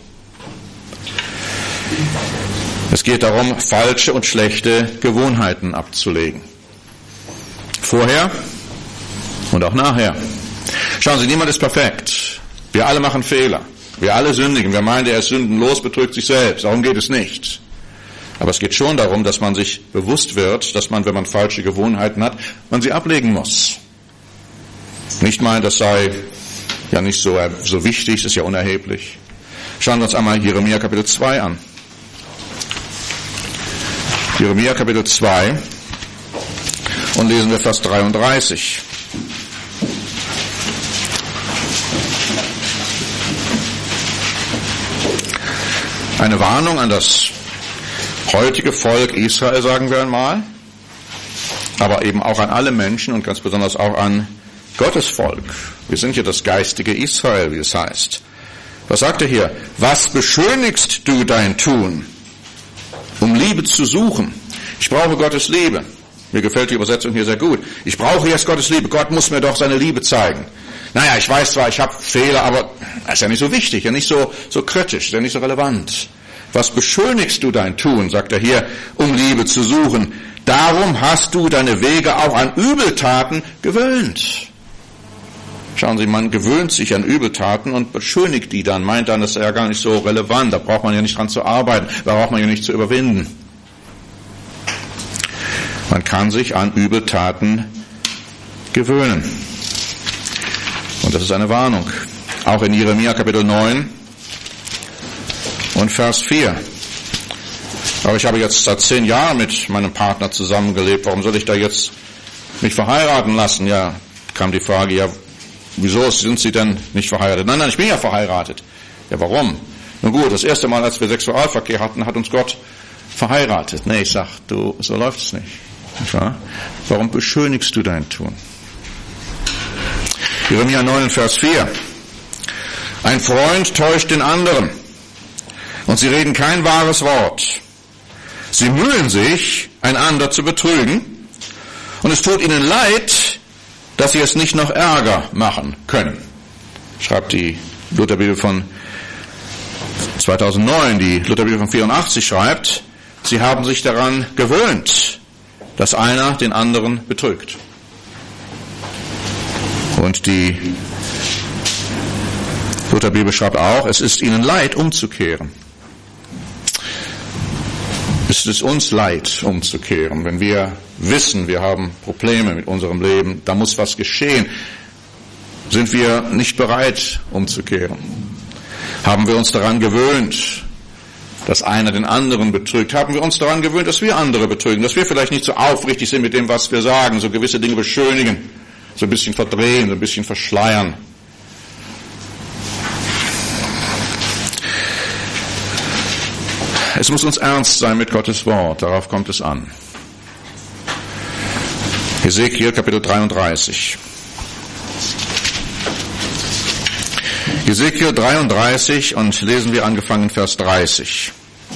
Speaker 1: Es geht darum, falsche und schlechte Gewohnheiten abzulegen. Vorher und auch nachher. Schauen Sie, niemand ist perfekt. Wir alle machen Fehler. Wir alle sündigen. Wer meint, er ist sündenlos, betrügt sich selbst. Darum geht es nicht. Aber es geht schon darum, dass man sich bewusst wird, dass man, wenn man falsche Gewohnheiten hat, man sie ablegen muss. Nicht meinen, das sei ja nicht so wichtig, das ist ja unerheblich. Schauen wir uns einmal Jeremia Kapitel 2 an. Jeremia Kapitel 2 und lesen wir Vers 33. Eine Warnung an das heutige Volk Israel, sagen wir einmal, aber eben auch an alle Menschen und ganz besonders auch an Gottes Volk. Wir sind ja das geistige Israel, wie es heißt. Was sagt er hier? Was beschönigst du dein Tun, um Liebe zu suchen? Ich brauche Gottes Liebe. Mir gefällt die Übersetzung hier sehr gut. Ich brauche jetzt Gottes Liebe. Gott muss mir doch seine Liebe zeigen. Naja, ich weiß zwar, ich habe Fehler, aber das ist ja nicht so wichtig, ja nicht so kritisch, ja nicht so relevant. Was beschönigst du dein Tun, sagt er hier, um Liebe zu suchen. Darum hast du deine Wege auch an Übeltaten gewöhnt. Schauen Sie, man gewöhnt sich an Übeltaten und beschönigt die dann, meint dann, das ist ja gar nicht so relevant, da braucht man ja nicht dran zu arbeiten, da braucht man ja nicht zu überwinden. Man kann sich an Übeltaten gewöhnen. Und das ist eine Warnung. Auch in Jeremia Kapitel 9 und Vers 4. Aber ich habe jetzt seit 10 Jahren mit meinem Partner zusammengelebt. Warum soll ich da jetzt mich verheiraten lassen? Ja, kam die Frage, ja, wieso sind Sie denn nicht verheiratet? Nein, ich bin ja verheiratet. Ja, warum? Nun gut, das erste Mal, als wir Sexualverkehr hatten, hat uns Gott verheiratet. Nee, ich sag, so läuft es nicht. Ja? Warum beschönigst du dein Tun? Jeremia 9, Vers 4. Ein Freund täuscht den anderen, und sie reden kein wahres Wort. Sie mühen sich, einander zu betrügen, und es tut ihnen leid, dass sie es nicht noch ärger machen können. Schreibt die Lutherbibel von 2009, die Lutherbibel von 84 schreibt, sie haben sich daran gewöhnt, dass einer den anderen betrügt. Und die Lutherbibel schreibt auch, es ist ihnen leid, umzukehren. Es ist uns leid, umzukehren. Wenn wir wissen, wir haben Probleme mit unserem Leben, da muss was geschehen, sind wir nicht bereit, umzukehren. Haben wir uns daran gewöhnt, dass einer den anderen betrügt? Haben wir uns daran gewöhnt, dass wir andere betrügen? Dass wir vielleicht nicht so aufrichtig sind mit dem, was wir sagen, so gewisse Dinge beschönigen, so ein bisschen verdrehen, so ein bisschen verschleiern? Es muss uns ernst sein mit Gottes Wort, darauf kommt es an. Hesekiel Kapitel 33. Hesekiel 33 und lesen wir angefangen Vers 30.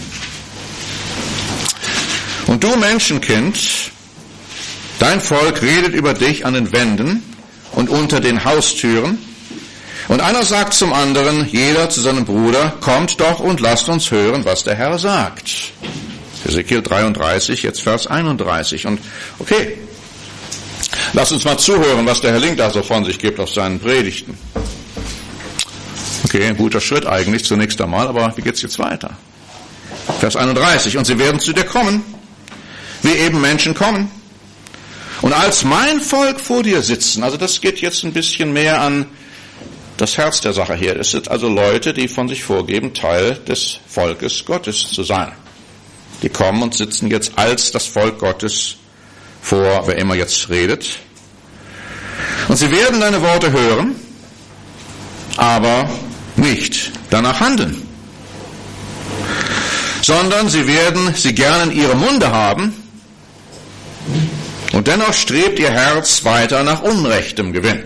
Speaker 1: Und du Menschenkind, dein Volk redet über dich an den Wänden und unter den Haustüren, und einer sagt zum anderen, jeder zu seinem Bruder, kommt doch und lasst uns hören, was der Herr sagt. Hesekiel 33, jetzt Vers 31. Und okay, lasst uns mal zuhören, was der Herr Link da so von sich gibt auf seinen Predigten. Okay, ein guter Schritt eigentlich zunächst einmal, aber wie geht's jetzt weiter? Vers 31. Und sie werden zu dir kommen, wie eben Menschen kommen. Und als mein Volk vor dir sitzen, also das geht jetzt ein bisschen mehr an das Herz der Sache hier. Es sind also Leute, die von sich vorgeben, Teil des Volkes Gottes zu sein. Die kommen und sitzen jetzt als das Volk Gottes vor, wer immer jetzt redet. Und sie werden deine Worte hören, aber nicht danach handeln, sondern sie werden sie gern in ihrem Munde haben, und dennoch strebt ihr Herz weiter nach unrechtem Gewinn.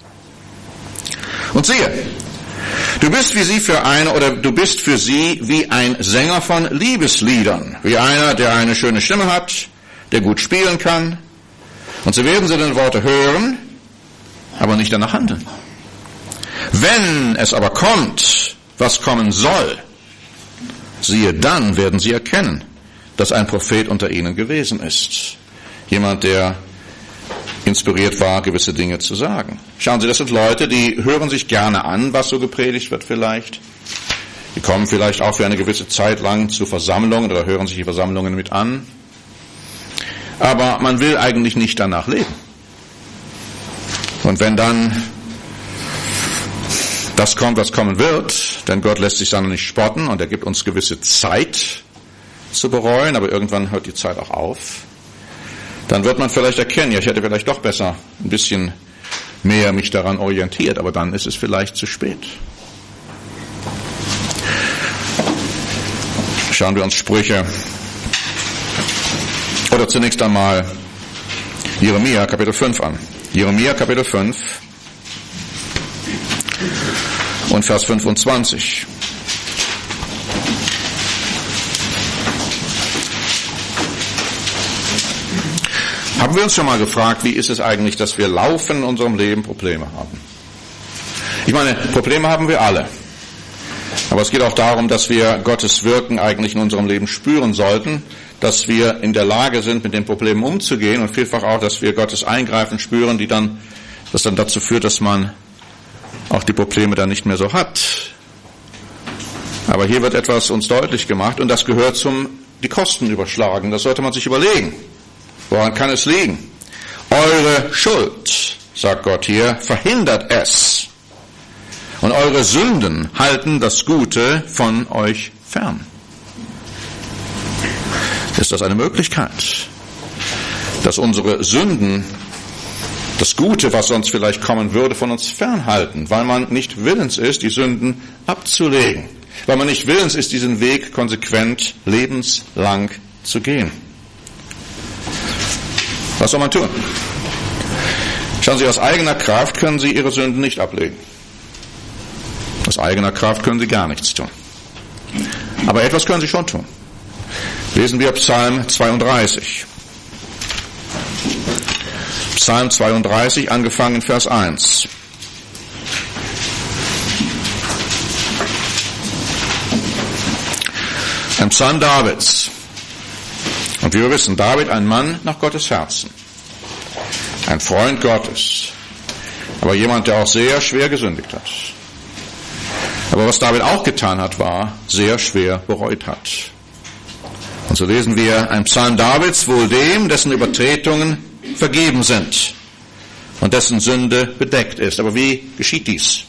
Speaker 1: Und siehe, du bist für sie wie ein Sänger von Liebesliedern, wie einer, der eine schöne Stimme hat, der gut spielen kann. Und sie werden seine Worte hören, aber nicht danach handeln. Wenn es aber kommt, was kommen soll, siehe, dann werden sie erkennen, dass ein Prophet unter ihnen gewesen ist. Jemand, der inspiriert war, gewisse Dinge zu sagen. Schauen Sie, das sind Leute, die hören sich gerne an, was so gepredigt wird vielleicht. Die kommen vielleicht auch für eine gewisse Zeit lang zu Versammlungen oder hören sich die Versammlungen mit an. Aber man will eigentlich nicht danach leben. Und wenn dann das kommt, was kommen wird, denn Gott lässt sich dann nicht spotten und er gibt uns gewisse Zeit zu bereuen, aber irgendwann hört die Zeit auch auf, dann wird man vielleicht erkennen, ja, ich hätte vielleicht doch besser ein bisschen mehr mich daran orientiert, aber dann ist es vielleicht zu spät. Schauen wir uns Sprüche oder zunächst einmal Jeremia Kapitel 5 an. Jeremia Kapitel 5 und Vers 25. Haben wir uns schon mal gefragt, wie ist es eigentlich, dass wir laufend in unserem Leben Probleme haben? Ich meine, Probleme haben wir alle. Aber es geht auch darum, dass wir Gottes Wirken eigentlich in unserem Leben spüren sollten, dass wir in der Lage sind, mit den Problemen umzugehen und vielfach auch, dass wir Gottes Eingreifen spüren, das dann dazu führt, dass man auch die Probleme dann nicht mehr so hat. Aber hier wird etwas uns deutlich gemacht und das gehört die Kosten überschlagen. Das sollte man sich überlegen. Woran kann es liegen? Eure Schuld, sagt Gott hier, verhindert es. Und eure Sünden halten das Gute von euch fern. Ist das eine Möglichkeit, dass unsere Sünden das Gute, was sonst vielleicht kommen würde, von uns fernhalten, weil man nicht willens ist, die Sünden abzulegen, weil man nicht willens ist, diesen Weg konsequent lebenslang zu gehen? Was soll man tun? Schauen Sie, aus eigener Kraft können Sie Ihre Sünden nicht ablegen. Aus eigener Kraft können Sie gar nichts tun. Aber etwas können Sie schon tun. Lesen wir Psalm 32. Psalm 32, angefangen in Vers 1. Ein Psalm Davids. Und wie wir wissen, David, ein Mann nach Gottes Herzen. Ein Freund Gottes. Aber jemand, der auch sehr schwer gesündigt hat. Aber was David auch getan hat, war, sehr schwer bereut hat. Und so lesen wir ein Psalm Davids, wohl dem, dessen Übertretungen vergeben sind und dessen Sünde bedeckt ist. Aber wie geschieht dies?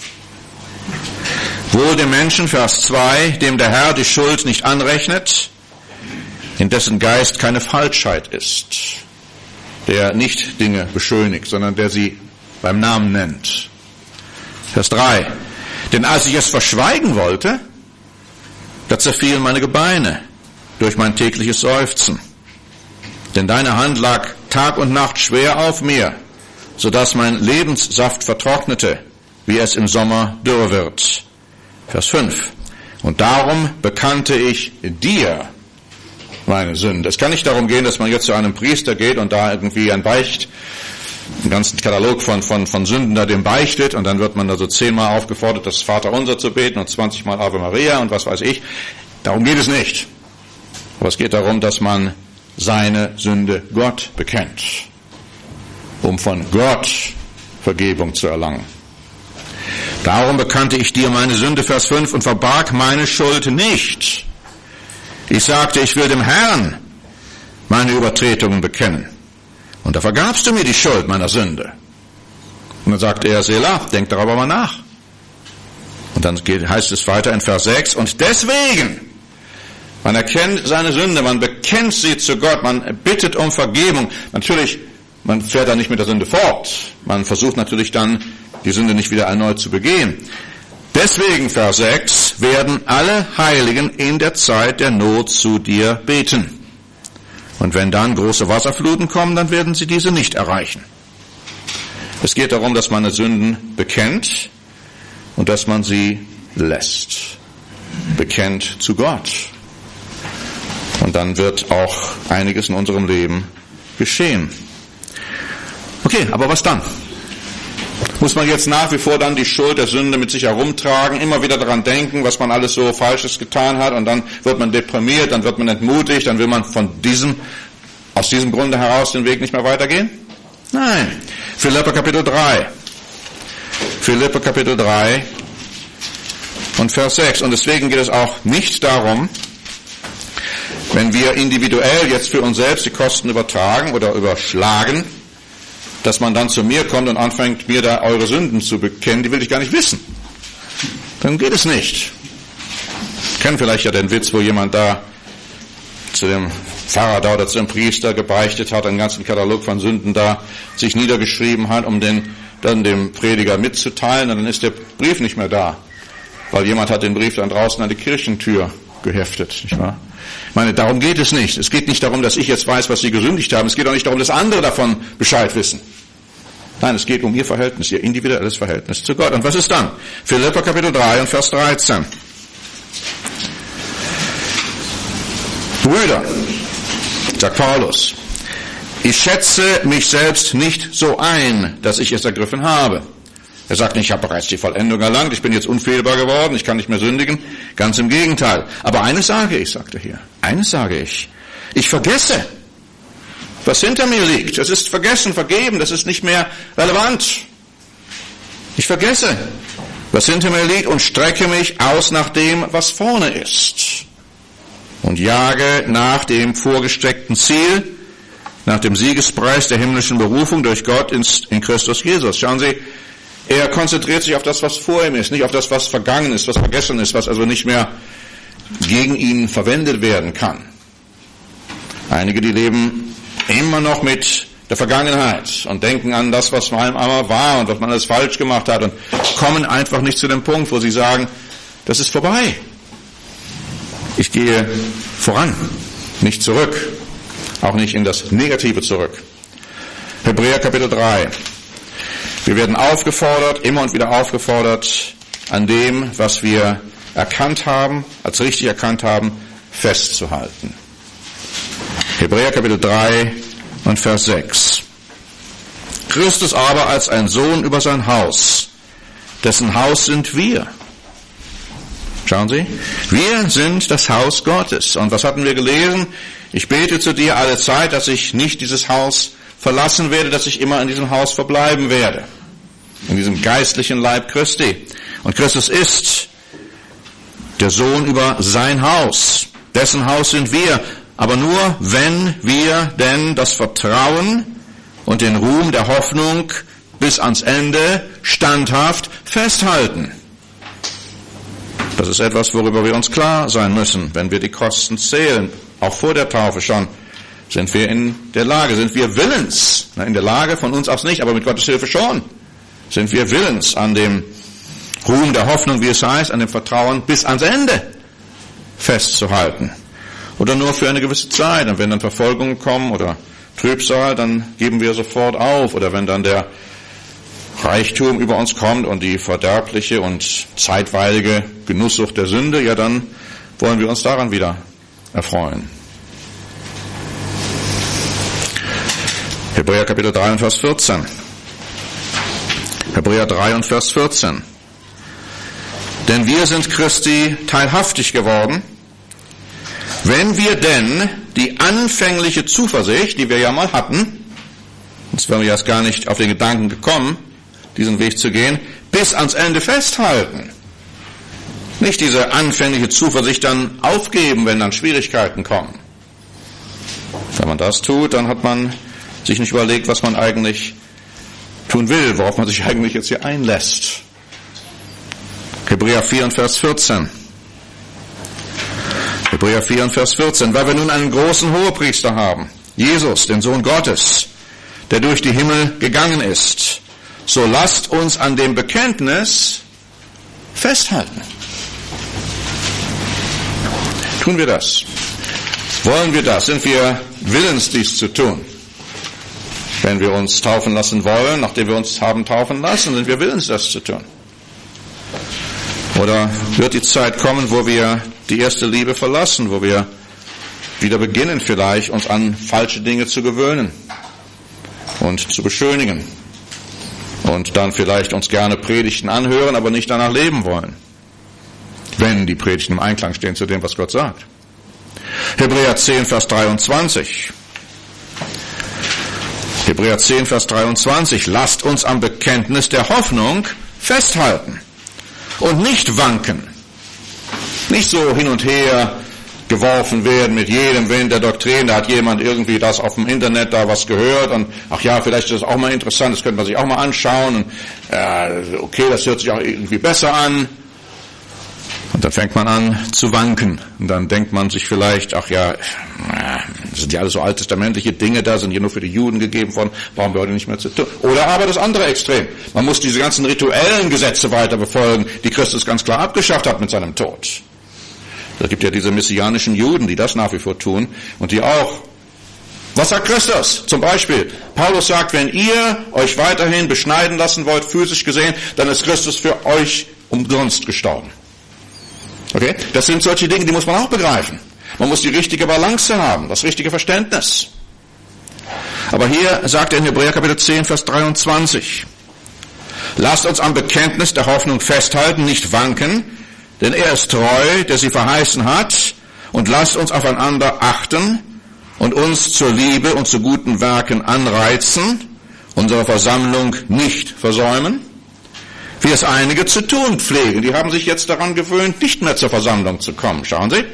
Speaker 1: Wohl dem Menschen, Vers 2, dem der Herr die Schuld nicht anrechnet, in dessen Geist keine Falschheit ist, der nicht Dinge beschönigt, sondern der sie beim Namen nennt. Vers 3, denn als ich es verschweigen wollte, da zerfielen meine Gebeine durch mein tägliches Seufzen. Denn deine Hand lag Tag und Nacht schwer auf mir, so dass mein Lebenssaft vertrocknete, wie es im Sommer dürr wird. Vers 5. Und darum bekannte ich dir meine Sünde. Es kann nicht darum gehen, dass man jetzt zu einem Priester geht und da irgendwie einen ganzen Katalog von Sünden da dem beichtet und dann wird man da so 10-mal aufgefordert, das Vaterunser zu beten und 20-mal Ave Maria und was weiß ich. Darum geht es nicht. Aber es geht darum, dass man seine Sünde Gott bekennt, um von Gott Vergebung zu erlangen. Darum bekannte ich dir meine Sünde, Vers 5, und verbarg meine Schuld nicht. Ich sagte, ich will dem Herrn meine Übertretungen bekennen. Und da vergabst du mir die Schuld meiner Sünde. Und dann sagte er, Selah, denk darüber mal nach. Und dann heißt es weiter in Vers 6, und deswegen, man erkennt seine Sünde, man bekennt sie zu Gott, man bittet um Vergebung. Natürlich, man fährt da nicht mit der Sünde fort. Man versucht natürlich dann, die Sünde nicht wieder erneut zu begehen. Deswegen, Vers 6, werden alle Heiligen in der Zeit der Not zu dir beten. Und wenn dann große Wasserfluten kommen, dann werden sie diese nicht erreichen. Es geht darum, dass man Sünden bekennt und dass man sie lässt. Bekennt zu Gott. Und dann wird auch einiges in unserem Leben geschehen. Okay, aber was dann? Muss man jetzt nach wie vor dann die Schuld der Sünde mit sich herumtragen, immer wieder daran denken, was man alles so Falsches getan hat, und dann wird man deprimiert, dann wird man entmutigt, dann will man aus diesem Grunde heraus den Weg nicht mehr weitergehen? Nein. Philipper Kapitel 3. Philipper Kapitel 3 und Vers 6. Und deswegen geht es auch nicht darum, wenn wir individuell jetzt für uns selbst die Kosten übertragen oder überschlagen, dass man dann zu mir kommt und anfängt, mir da eure Sünden zu bekennen, die will ich gar nicht wissen. Dann geht es nicht. Ich kenne vielleicht ja den Witz, wo jemand da zu dem Pfarrer da oder zu dem Priester gebeichtet hat, einen ganzen Katalog von Sünden da sich niedergeschrieben hat, um dann dem Prediger mitzuteilen, und dann ist der Brief nicht mehr da, weil jemand hat den Brief dann draußen an die Kirchentür geheftet, nicht wahr? Ich meine, darum geht es nicht. Es geht nicht darum, dass ich jetzt weiß, was Sie gesündigt haben. Es geht auch nicht darum, dass andere davon Bescheid wissen. Nein, es geht um Ihr Verhältnis, Ihr individuelles Verhältnis zu Gott. Und was ist dann? Philipper Kapitel 3 und Vers 13. Brüder, sagt Paulus, ich schätze mich selbst nicht so ein, dass ich es ergriffen habe. Er sagt nicht, ich habe bereits die Vollendung erlangt, ich bin jetzt unfehlbar geworden, ich kann nicht mehr sündigen. Ganz im Gegenteil. Aber eines sage ich, sagt er hier, eines sage ich. Ich vergesse, was hinter mir liegt. Es ist vergessen, vergeben, das ist nicht mehr relevant. Ich vergesse, was hinter mir liegt, und strecke mich aus nach dem, was vorne ist. Und jage nach dem vorgesteckten Ziel, nach dem Siegespreis der himmlischen Berufung durch Gott in Christus Jesus. Schauen Sie, er konzentriert sich auf das, was vor ihm ist, nicht auf das, was vergangen ist, was vergessen ist, was also nicht mehr gegen ihn verwendet werden kann. Einige, die leben immer noch mit der Vergangenheit und denken an das, was mal einmal war und was man alles falsch gemacht hat, und kommen einfach nicht zu dem Punkt, wo sie sagen, das ist vorbei. Ich gehe voran, nicht zurück, auch nicht in das Negative zurück. Hebräer Kapitel 3. Wir werden aufgefordert, immer und wieder aufgefordert, an dem, was wir erkannt haben, als richtig erkannt haben, festzuhalten. Hebräer Kapitel 3 und Vers 6. Christus aber als ein Sohn über sein Haus, dessen Haus sind wir. Schauen Sie, wir sind das Haus Gottes. Und was hatten wir gelesen? Ich bete zu dir alle Zeit, dass ich nicht dieses Haus verlassen werde, dass ich immer in diesem Haus verbleiben werde. In diesem geistlichen Leib Christi. Und Christus ist der Sohn über sein Haus. Dessen Haus sind wir. Aber nur, wenn wir denn das Vertrauen und den Ruhm der Hoffnung bis ans Ende standhaft festhalten. Das ist etwas, worüber wir uns klar sein müssen, wenn wir die Kosten zählen. Auch vor der Taufe schon sind wir in der Lage, sind wir willens, in der Lage von uns aus nicht, aber mit Gottes Hilfe schon, sind wir willens, an dem Ruhm der Hoffnung, wie es heißt, an dem Vertrauen bis ans Ende festzuhalten. Oder nur für eine gewisse Zeit. Und wenn dann Verfolgungen kommen oder Trübsal, dann geben wir sofort auf. Oder wenn dann der Reichtum über uns kommt und die verderbliche und zeitweilige Genusssucht der Sünde, ja, dann wollen wir uns daran wieder erfreuen. Hebräer Kapitel 3 und Vers 14. Hebräer 3 und Vers 14. Denn wir sind Christi teilhaftig geworden, wenn wir denn die anfängliche Zuversicht, die wir ja mal hatten, sonst wären wir erst gar nicht auf den Gedanken gekommen, diesen Weg zu gehen, bis ans Ende festhalten. Nicht diese anfängliche Zuversicht dann aufgeben, wenn dann Schwierigkeiten kommen. Wenn man das tut, dann hat man sich nicht überlegt, was man eigentlich tun will, worauf man sich eigentlich jetzt hier einlässt. Hebräer 4 und Vers 14. Hebräer 4 und Vers 14. Weil wir nun einen großen Hohepriester haben, Jesus, den Sohn Gottes, der durch die Himmel gegangen ist, so lasst uns an dem Bekenntnis festhalten. Tun wir das? Wollen wir das? Sind wir willens, dies zu tun? Wenn wir uns taufen lassen wollen, nachdem wir uns haben taufen lassen, sind wir willens, das zu tun? Oder wird die Zeit kommen, wo wir die erste Liebe verlassen, wo wir wieder beginnen vielleicht, uns an falsche Dinge zu gewöhnen und zu beschönigen und dann vielleicht uns gerne Predigten anhören, aber nicht danach leben wollen, wenn die Predigten im Einklang stehen zu dem, was Gott sagt. Hebräer 10, Vers 23. Hebräer 10, Vers 23. Lasst uns am Bekenntnis der Hoffnung festhalten und nicht wanken. Nicht so hin und her geworfen werden mit jedem Wind der Doktrin. Da hat jemand irgendwie das auf dem Internet da was gehört und ach ja, vielleicht ist das auch mal interessant, das könnte man sich auch mal anschauen und okay, das hört sich auch irgendwie besser an. Und dann fängt man an zu wanken. Und dann denkt man sich vielleicht, ach ja, das sind ja alles so alttestamentliche Dinge, da sind hier nur für die Juden gegeben worden, brauchen wir heute nicht mehr zu tun. Oder aber das andere Extrem. Man muss diese ganzen rituellen Gesetze weiter befolgen, die Christus ganz klar abgeschafft hat mit seinem Tod. Da gibt ja diese messianischen Juden, die das nach wie vor tun und die auch. Was sagt Christus? Zum Beispiel, Paulus sagt, wenn ihr euch weiterhin beschneiden lassen wollt, physisch gesehen, dann ist Christus für euch umsonst gestorben. Okay? Das sind solche Dinge, die muss man auch begreifen. Man muss die richtige Balance haben, das richtige Verständnis. Aber hier sagt er in Hebräer Kapitel 10, Vers 23, lasst uns am Bekenntnis der Hoffnung festhalten, nicht wanken, denn er ist treu, der sie verheißen hat, und lasst uns aufeinander achten und uns zur Liebe und zu guten Werken anreizen, unsere Versammlung nicht versäumen, wie es einige zu tun pflegen. Die haben sich jetzt daran gewöhnt, nicht mehr zur Versammlung zu kommen. Schauen Sie.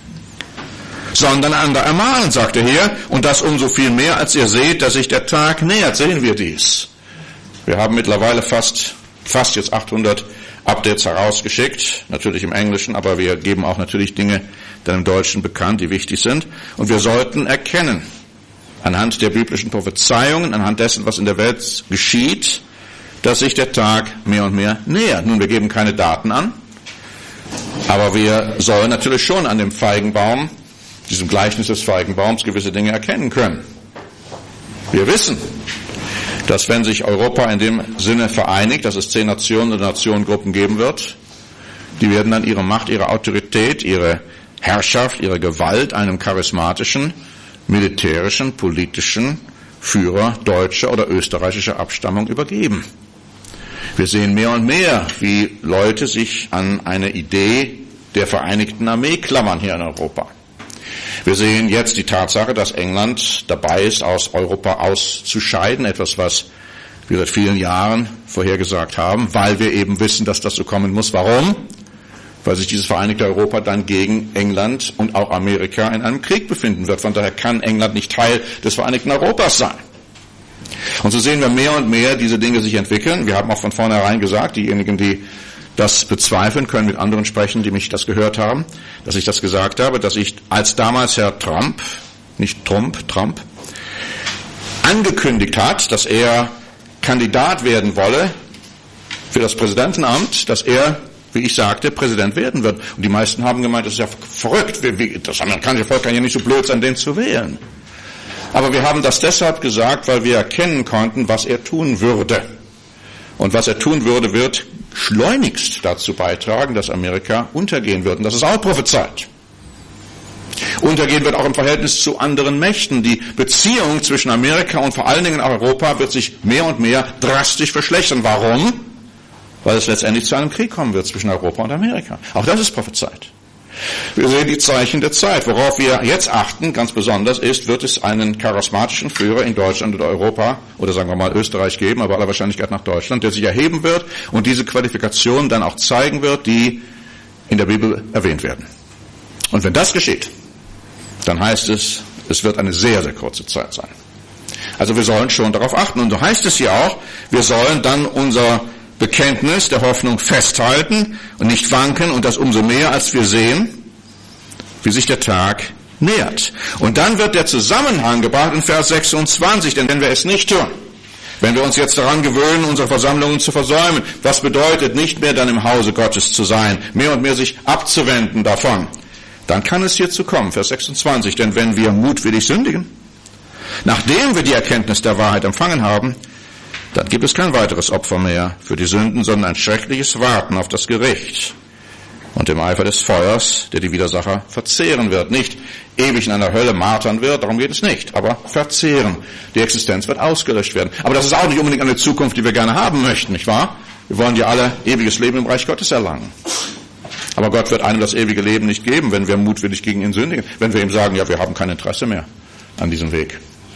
Speaker 1: Sondern einander ermahnen, sagt er hier, und das umso viel mehr, als ihr seht, dass sich der Tag nähert. Sehen wir dies. Wir haben mittlerweile fast jetzt 800 Updates herausgeschickt, natürlich im Englischen, aber wir geben auch natürlich Dinge dann im Deutschen bekannt, die wichtig sind. Und wir sollten erkennen, anhand der biblischen Prophezeiungen, anhand dessen, was in der Welt geschieht, dass sich der Tag mehr und mehr nähert. Nun, wir geben keine Daten an, aber wir sollen natürlich schon an dem Feigenbaum, diesem Gleichnis des Feigenbaums, gewisse Dinge erkennen können. Wir wissen, dass wenn sich Europa in dem Sinne vereinigt, dass es 10 Nationen oder Nationengruppen geben wird, die werden dann ihre Macht, ihre Autorität, ihre Herrschaft, ihre Gewalt einem charismatischen, militärischen, politischen Führer deutscher oder österreichischer Abstammung übergeben. Wir sehen mehr und mehr, wie Leute sich an eine Idee der Vereinigten Armee klammern hier in Europa. Wir sehen jetzt die Tatsache, dass England dabei ist, aus Europa auszuscheiden, etwas, was wir seit vielen Jahren vorhergesagt haben, weil wir eben wissen, dass das so kommen muss. Warum? Weil sich dieses Vereinigte Europa dann gegen England und auch Amerika in einem Krieg befinden wird. Von daher kann England nicht Teil des Vereinigten Europas sein. Und so sehen wir mehr und mehr diese Dinge sich entwickeln. Wir haben auch von vornherein gesagt, diejenigen, die das bezweifeln, können mit anderen sprechen, die mich das gehört haben, dass ich das gesagt habe, dass ich, als damals Herr Trump, nicht Trump, angekündigt hat, dass er Kandidat werden wolle für das Präsidentenamt, dass er, wie ich sagte, Präsident werden wird. Und die meisten haben gemeint, das ist ja verrückt, das amerikanische Volk kann ja nicht so blöd sein, den zu wählen. Aber wir haben das deshalb gesagt, weil wir erkennen konnten, was er tun würde. Und was er tun würde, wird schleunigst dazu beitragen, dass Amerika untergehen wird. Und das ist auch prophezeit. Untergehen wird auch im Verhältnis zu anderen Mächten. Die Beziehung zwischen Amerika und vor allen Dingen Europa wird sich mehr und mehr drastisch verschlechtern. Warum? Weil es letztendlich zu einem Krieg kommen wird zwischen Europa und Amerika. Auch das ist prophezeit. Wir sehen die Zeichen der Zeit. Worauf wir jetzt achten, ganz besonders, ist, wird es einen charismatischen Führer in Deutschland oder Europa, oder sagen wir mal Österreich geben, aber aller Wahrscheinlichkeit nach Deutschland, der sich erheben wird und diese Qualifikationen dann auch zeigen wird, die in der Bibel erwähnt werden. Und wenn das geschieht, dann heißt es, es wird eine sehr, sehr kurze Zeit sein. Also wir sollen schon darauf achten. Und so heißt es hier auch, wir sollen dann unser Bekenntnis der Hoffnung festhalten und nicht wanken, und das umso mehr, als wir sehen, wie sich der Tag nähert. Und dann wird der Zusammenhang gebracht in Vers 26, denn wenn wir es nicht tun, Wenn wir uns jetzt daran gewöhnen, unsere Versammlungen zu versäumen, was bedeutet, nicht mehr dann im Hause Gottes zu sein, mehr und mehr sich abzuwenden davon, dann kann es hierzu kommen, Vers 26, denn wenn wir mutwillig sündigen, nachdem wir die Erkenntnis der Wahrheit empfangen haben, dann gibt es kein weiteres Opfer mehr für die Sünden, sondern ein schreckliches Warten auf das Gericht und im Eifer des Feuers, der die Widersacher verzehren wird. Nicht ewig in einer Hölle martern wird, darum geht es nicht, aber verzehren. Die Existenz wird ausgelöscht werden. Aber das ist auch nicht unbedingt eine Zukunft, die wir gerne haben möchten, nicht wahr? Wir wollen ja alle ewiges Leben im Reich Gottes erlangen. Aber Gott wird einem das ewige Leben nicht geben, wenn wir mutwillig gegen ihn sündigen, wenn wir ihm sagen, ja, wir haben kein Interesse mehr an diesem Weg.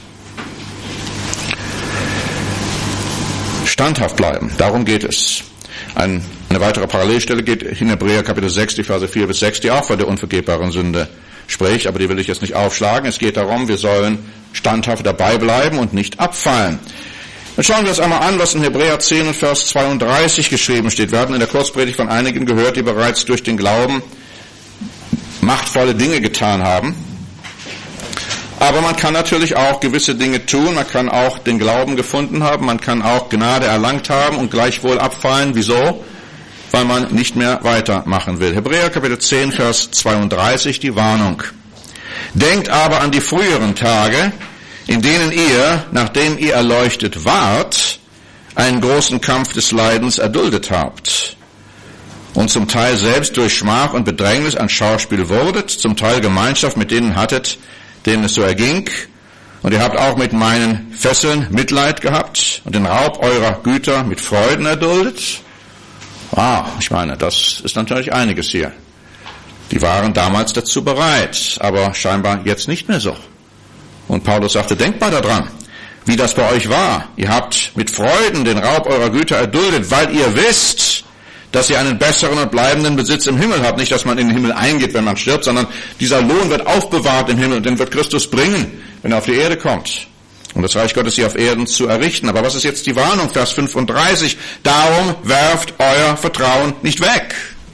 Speaker 1: Standhaft bleiben, darum geht es. Eine weitere Parallelstelle geht in Hebräer Kapitel 6, die Verse 4 bis 6, die auch von der unvergebbaren Sünde spricht, aber die will ich jetzt nicht aufschlagen. Es geht darum, wir sollen standhaft dabei bleiben und nicht abfallen. Dann schauen wir uns einmal an, was in Hebräer 10 und Vers 32 geschrieben steht. Wir hatten in der Kurzpredigt von einigen gehört, die bereits durch den Glauben machtvolle Dinge getan haben. Aber man kann natürlich auch gewisse Dinge tun, man kann auch den Glauben gefunden haben, man kann auch Gnade erlangt haben und gleichwohl abfallen. Wieso? Weil man nicht mehr weitermachen will. Hebräer Kapitel 10, Vers 32, die Warnung. Denkt aber an die früheren Tage, in denen ihr, nachdem ihr erleuchtet wart, einen großen Kampf des Leidens erduldet habt und zum Teil selbst durch Schmach und Bedrängnis ein Schauspiel wurdet, zum Teil Gemeinschaft mit denen hattet, denen es so erging, und ihr habt auch mit meinen Fesseln Mitleid gehabt und den Raub eurer Güter mit Freuden erduldet. Ich meine, das ist natürlich einiges hier. Die waren damals dazu bereit, aber scheinbar jetzt nicht mehr so. Und Paulus sagte, denkt mal daran, wie das bei euch war. Ihr habt mit Freuden den Raub eurer Güter erduldet, weil ihr wisst, dass ihr einen besseren und bleibenden Besitz im Himmel habt. Nicht, dass man in den Himmel eingeht, wenn man stirbt, sondern dieser Lohn wird aufbewahrt im Himmel und den wird Christus bringen, wenn er auf die Erde kommt. Und das Reich Gottes hier auf Erden zu errichten. Aber was ist jetzt die Warnung? Vers 35. Darum werft euer Vertrauen nicht weg.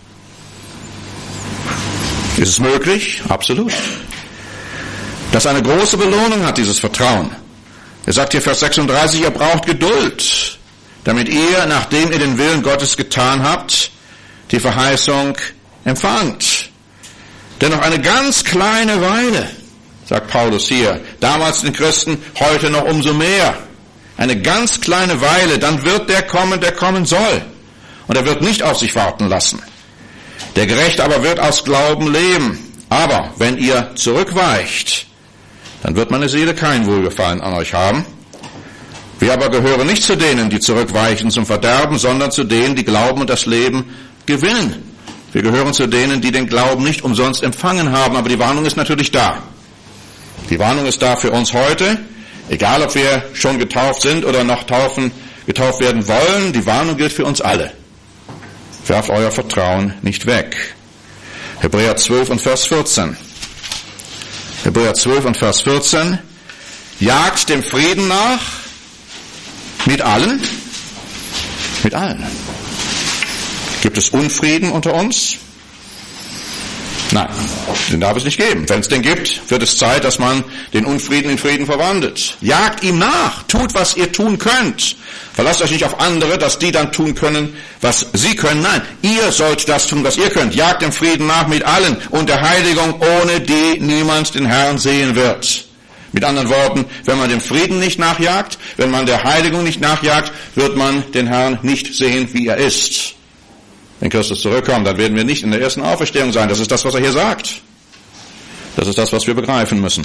Speaker 1: Ist es möglich? Absolut. Das eine große Belohnung hat, dieses Vertrauen. Er sagt hier Vers 36, ihr braucht Geduld, damit ihr, nachdem ihr den Willen Gottes getan habt, die Verheißung empfangt. Denn noch eine ganz kleine Weile, sagt Paulus hier, damals den Christen, heute noch umso mehr. Eine ganz kleine Weile, dann wird der kommen soll. Und er wird nicht auf sich warten lassen. Der Gerechte aber wird aus Glauben leben. Aber wenn ihr zurückweicht, dann wird meine Seele kein Wohlgefallen an euch haben. Wir aber gehören nicht zu denen, die zurückweichen zum Verderben, sondern zu denen, die glauben und das Leben gewinnen. Wir gehören zu denen, die den Glauben nicht umsonst empfangen haben. Aber die Warnung ist natürlich da. Die Warnung ist da für uns heute, egal ob wir schon getauft sind oder noch getauft werden wollen. Die Warnung gilt für uns alle. Werft euer Vertrauen nicht weg. Hebräer 12 und Vers 14. Hebräer 12 und Vers 14. Jagt dem Frieden nach mit allen. Mit allen. Gibt es Unfrieden unter uns? Nein, den darf es nicht geben. Wenn es den gibt, wird es Zeit, dass man den Unfrieden in Frieden verwandelt. Jagt ihm nach, tut, was ihr tun könnt. Verlasst euch nicht auf andere, dass die dann tun können, was sie können. Nein, ihr sollt das tun, was ihr könnt. Jagt dem Frieden nach mit allen und der Heiligung, ohne die niemand den Herrn sehen wird. Mit anderen Worten, wenn man dem Frieden nicht nachjagt, wenn man der Heiligung nicht nachjagt, wird man den Herrn nicht sehen, wie er ist. Wenn Christus zurückkommt, dann werden wir nicht in der ersten Auferstehung sein. Das ist das, was er hier sagt. Das ist das, was wir begreifen müssen.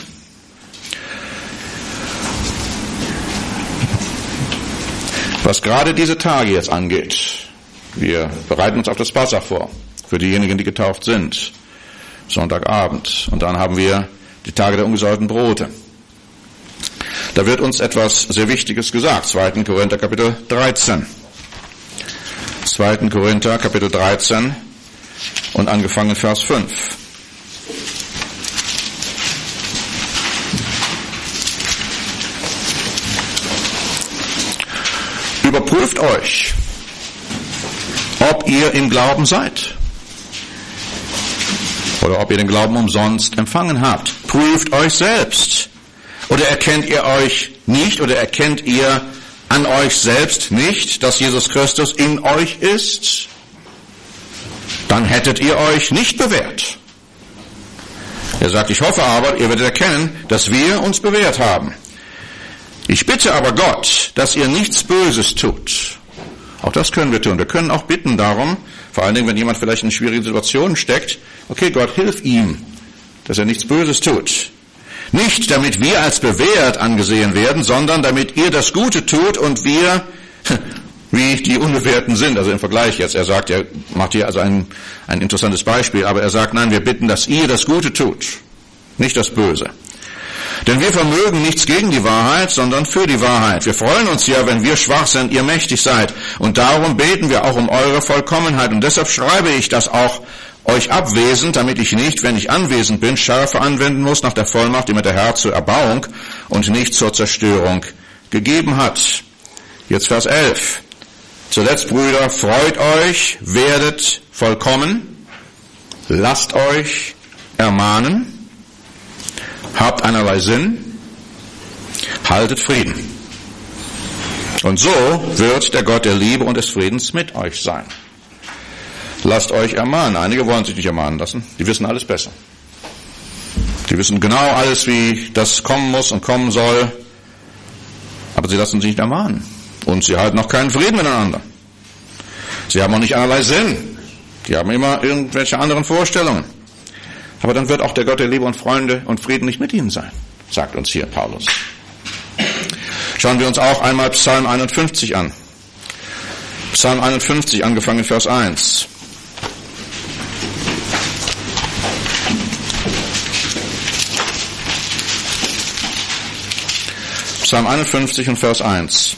Speaker 1: Was gerade diese Tage jetzt angeht, wir bereiten uns auf das Passach vor, für diejenigen, die getauft sind, Sonntagabend. Und dann haben wir die Tage der ungesäuerten Brote. Da wird uns etwas sehr Wichtiges gesagt. 2. Korinther Kapitel 13. 2. Korinther Kapitel 13 und angefangen Vers 5. Überprüft euch, ob ihr im Glauben seid oder ob ihr den Glauben umsonst empfangen habt. Prüft euch selbst. Oder erkennt ihr euch nicht oder erkennt ihr an euch selbst nicht, dass Jesus Christus in euch ist? Dann hättet ihr euch nicht bewährt. Er sagt, ich hoffe aber, ihr werdet erkennen, dass wir uns bewährt haben. Ich bitte aber Gott, dass ihr nichts Böses tut. Auch das können wir tun. Wir können auch bitten darum, vor allen Dingen, wenn jemand vielleicht in schwierigen Situationen steckt, okay, Gott, hilf ihm, dass er nichts Böses tut. Nicht, damit wir als bewährt angesehen werden, sondern damit ihr das Gute tut und wir wie die Unbewährten sind. Also im Vergleich jetzt. Er sagt, er macht hier also ein interessantes Beispiel, aber er sagt, nein, wir bitten, dass ihr das Gute tut, nicht das Böse. Denn wir vermögen nichts gegen die Wahrheit, sondern für die Wahrheit. Wir freuen uns ja, wenn wir schwach sind, ihr mächtig seid. Und darum beten wir auch um eure Vollkommenheit. Und deshalb schreibe ich das auch euch abwesend, damit ich nicht, wenn ich anwesend bin, Schärfe anwenden muss nach der Vollmacht, die mir der Herr zur Erbauung und nicht zur Zerstörung gegeben hat. Jetzt Vers 11. Zuletzt, Brüder, freut euch, werdet vollkommen, lasst euch ermahnen, habt einerlei Sinn, haltet Frieden. Und so wird der Gott der Liebe und des Friedens mit euch sein. Lasst euch ermahnen. Einige wollen sich nicht ermahnen lassen. Die wissen alles besser. Die wissen genau alles, wie das kommen muss und kommen soll. Aber sie lassen sich nicht ermahnen. Und sie halten auch keinen Frieden miteinander. Sie haben auch nicht allerlei Sinn. Die haben immer irgendwelche anderen Vorstellungen. Aber dann wird auch der Gott der Liebe und Freunde und Frieden nicht mit ihnen sein, sagt uns hier Paulus. Schauen wir uns auch einmal Psalm 51 an. Psalm 51, angefangen in Vers 1. Psalm 51 und Vers 1.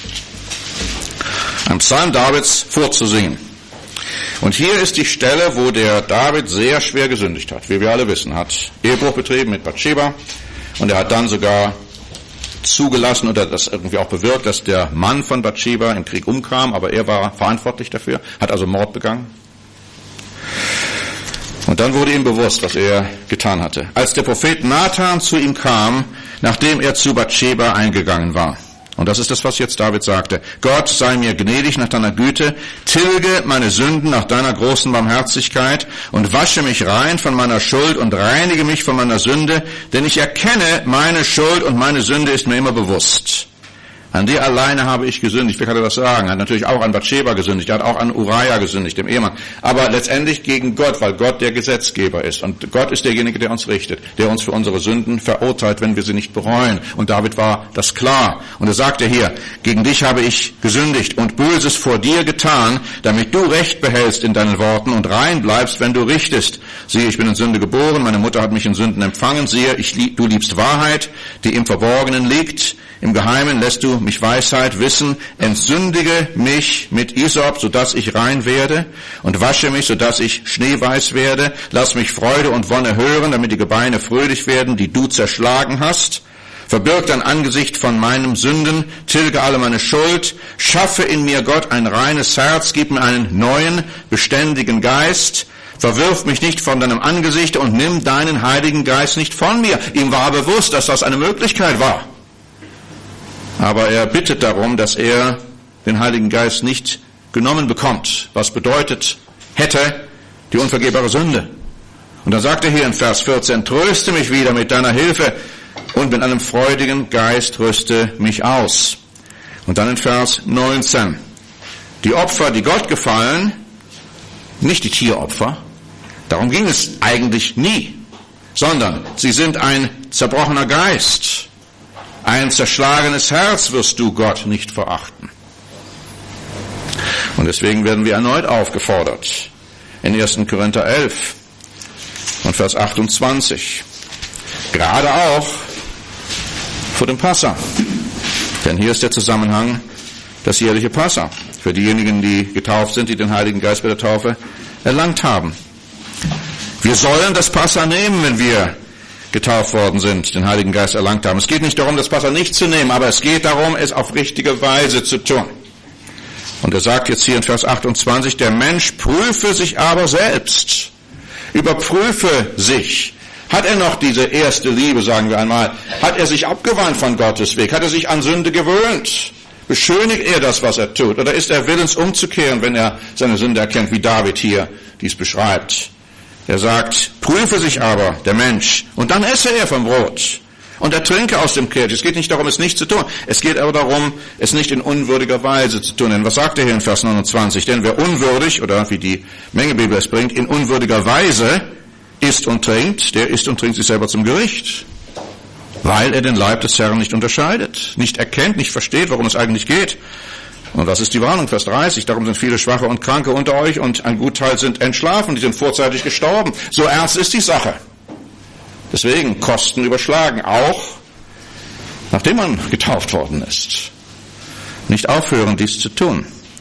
Speaker 1: Ein Psalm Davids vorzusingen. Und hier ist die Stelle, wo der David sehr schwer gesündigt hat. Wie wir alle wissen, hat Ehebruch betrieben mit Bathscheba. Und er hat dann sogar zugelassen oder das irgendwie auch bewirkt, dass der Mann von Bathscheba im Krieg umkam. Aber er war verantwortlich dafür, hat also Mord begangen. Und dann wurde ihm bewusst, was er getan hatte. Als der Prophet Nathan zu ihm kam, nachdem er zu Bathscheba eingegangen war. Und das ist das, was jetzt David sagte. Gott, sei mir gnädig nach deiner Güte, tilge meine Sünden nach deiner großen Barmherzigkeit und wasche mich rein von meiner Schuld und reinige mich von meiner Sünde, denn ich erkenne meine Schuld und meine Sünde ist mir immer bewusst. An dir alleine habe ich gesündigt. Wie kann er das sagen? Er hat natürlich auch an Bathscheba gesündigt. Er hat auch an Uriah gesündigt, dem Ehemann. Aber letztendlich gegen Gott, weil Gott der Gesetzgeber ist. Und Gott ist derjenige, der uns richtet, der uns für unsere Sünden verurteilt, wenn wir sie nicht bereuen. Und David war das klar. Und er sagte hier, gegen dich habe ich gesündigt und Böses vor dir getan, damit du Recht behältst in deinen Worten und rein bleibst, wenn du richtest. Siehe, ich bin in Sünde geboren, meine Mutter hat mich in Sünden empfangen. Siehe, du liebst Wahrheit, die im Verborgenen liegt. Im Geheimen lässt du mich Weisheit wissen, entsündige mich mit Isop, sodass ich rein werde, und wasche mich, sodass ich schneeweiß werde. Lass mich Freude und Wonne hören, damit die Gebeine fröhlich werden, die du zerschlagen hast. Verbirg dein Angesicht von meinen Sünden, tilge alle meine Schuld, schaffe in mir, Gott, ein reines Herz, gib mir einen neuen, beständigen Geist. Verwirf mich nicht von deinem Angesicht und nimm deinen Heiligen Geist nicht von mir. Ihm war bewusst, dass das eine Möglichkeit war. Aber er bittet darum, dass er den Heiligen Geist nicht genommen bekommt, was bedeutet hätte die unvergebare Sünde. Und dann sagt er hier in Vers 14, tröste mich wieder mit deiner Hilfe und mit einem freudigen Geist rüste mich aus. Und dann in Vers 19, die Opfer, die Gott gefallen, nicht die Tieropfer, darum ging es eigentlich nie, sondern sie sind ein zerbrochener Geist. Ein zerschlagenes Herz wirst du, Gott, nicht verachten. Und deswegen werden wir erneut aufgefordert, in 1. Korinther 11 und Vers 28, gerade auch vor dem Passa. Denn hier ist der Zusammenhang, das jährliche Passa, für diejenigen, die getauft sind, die den Heiligen Geist bei der Taufe erlangt haben. Wir sollen das Passa nehmen, wenn wir getauft worden sind, den Heiligen Geist erlangt haben. Es geht nicht darum, das Passa nicht zu nehmen, aber es geht darum, es auf richtige Weise zu tun. Und er sagt jetzt hier in Vers 28, der Mensch prüfe sich aber selbst, überprüfe sich. Hat er noch diese erste Liebe, sagen wir einmal? Hat er sich abgewandt von Gottes Weg? Hat er sich an Sünde gewöhnt? Beschönigt er das, was er tut? Oder ist er willens umzukehren, wenn er seine Sünde erkennt, wie David hier dies beschreibt? Er sagt, prüfe sich aber der Mensch und dann esse er vom Brot und er trinke aus dem Kelch. Es geht nicht darum, es nicht zu tun. Es geht aber darum, es nicht in unwürdiger Weise zu tun. Denn was sagt er hier in Vers 29? Denn wer unwürdig, oder wie die Mengebibel es bringt, in unwürdiger Weise isst und trinkt, der isst und trinkt sich selber zum Gericht. Weil er den Leib des Herrn nicht unterscheidet, nicht erkennt, nicht versteht, worum es eigentlich geht. Und das ist die Warnung, Vers 30. Darum sind viele Schwache und Kranke unter euch und ein Gutteil sind entschlafen, die sind vorzeitig gestorben. So ernst ist die Sache. Deswegen Kosten überschlagen, auch nachdem man getauft worden ist. Nicht aufhören, dies zu tun.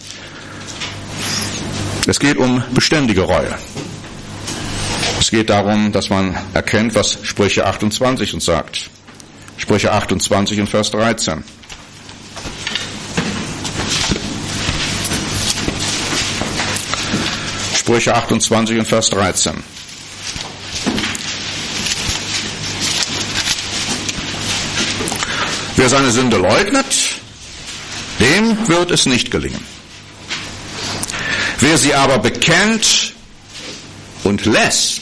Speaker 1: Es geht um beständige Reue. Es geht darum, dass man erkennt, was Sprüche 28 uns sagt. Sprüche 28 und Vers 13. Sprüche 28 und Vers 13. Wer seine Sünde leugnet, dem wird es nicht gelingen. Wer sie aber bekennt und lässt,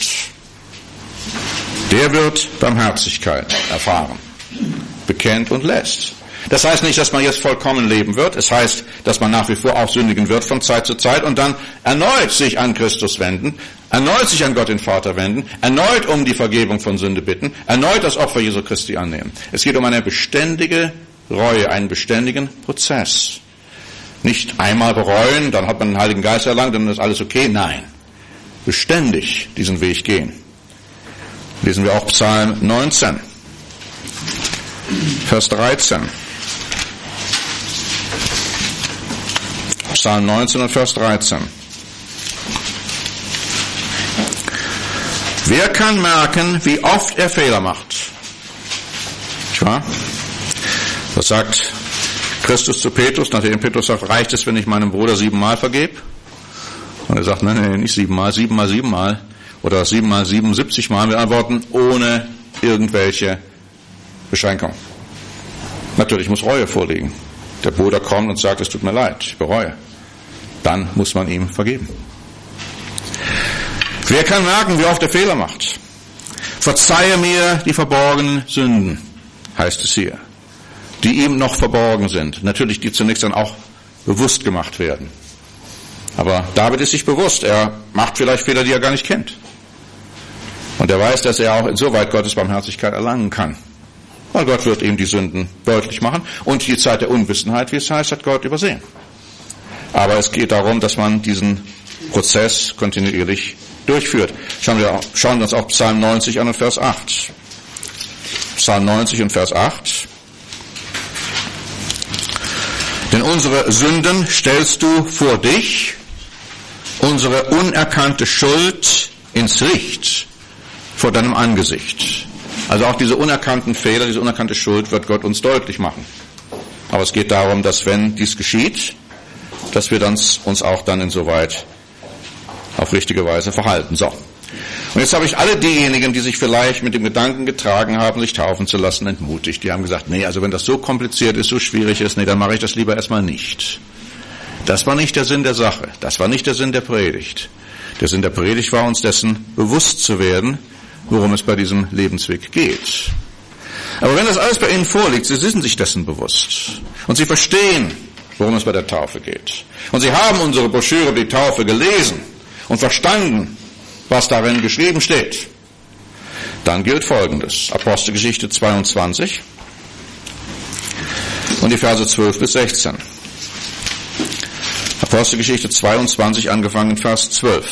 Speaker 1: der wird Barmherzigkeit erfahren. Bekennt und lässt. Das heißt nicht, dass man jetzt vollkommen leben wird. Es heißt, dass man nach wie vor auch sündigen wird von Zeit zu Zeit und dann erneut sich an Christus wenden, erneut sich an Gott den Vater wenden, erneut um die Vergebung von Sünde bitten, erneut das Opfer Jesu Christi annehmen. Es geht um eine beständige Reue, einen beständigen Prozess. Nicht einmal bereuen, dann hat man den Heiligen Geist erlangt, dann ist alles okay. Nein, beständig diesen Weg gehen. Lesen wir auch Psalm 19, Vers 13. Psalm 19 und Vers 13. Wer kann merken, wie oft er Fehler macht? Nicht wahr? Was sagt Christus zu Petrus, nachdem Petrus sagt, reicht es, wenn ich meinem Bruder 7-mal vergebe? Und er sagt, nein, nicht 7-mal, 7-mal 7-mal oder 7-mal 77-mal. Wir antworten ohne irgendwelche Beschränkung. Natürlich muss Reue vorliegen. Der Bruder kommt und sagt, es tut mir leid, ich bereue. Dann muss man ihm vergeben. Wer kann merken, wie oft er Fehler macht? Verzeihe mir die verborgenen Sünden, heißt es hier, die ihm noch verborgen sind. Natürlich, die zunächst dann auch bewusst gemacht werden. Aber David ist sich bewusst, er macht vielleicht Fehler, die er gar nicht kennt. Und er weiß, dass er auch insoweit Gottes Barmherzigkeit erlangen kann. Weil Gott wird ihm die Sünden deutlich machen. Und die Zeit der Unwissenheit, wie es heißt, hat Gott übersehen. Aber es geht darum, dass man diesen Prozess kontinuierlich durchführt. Schauen wir uns auch Psalm 90 an und Vers 8. Psalm 90 und Vers 8. Denn unsere Sünden stellst du vor dich, unsere unerkannte Schuld ins Licht vor deinem Angesicht. Also auch diese unerkannten Fehler, diese unerkannte Schuld wird Gott uns deutlich machen. Aber es geht darum, dass wenn dies geschieht, dass wir uns auch dann insoweit auf richtige Weise verhalten. So. Und jetzt habe ich alle diejenigen, die sich vielleicht mit dem Gedanken getragen haben, sich taufen zu lassen, entmutigt. Die haben gesagt, nee, also wenn das so kompliziert ist, so schwierig ist, nee, dann mache ich das lieber erstmal nicht. Das war nicht der Sinn der Sache. Das war nicht der Sinn der Predigt. Der Sinn der Predigt war, uns dessen bewusst zu werden, worum es bei diesem Lebensweg geht. Aber wenn das alles bei Ihnen vorliegt, Sie sind sich dessen bewusst und Sie verstehen, worum es bei der Taufe geht. Und Sie haben unsere Broschüre über die Taufe gelesen und verstanden, was darin geschrieben steht. Dann gilt Folgendes. Apostelgeschichte 22 und die Verse 12 bis 16. Apostelgeschichte 22, angefangen in Vers 12.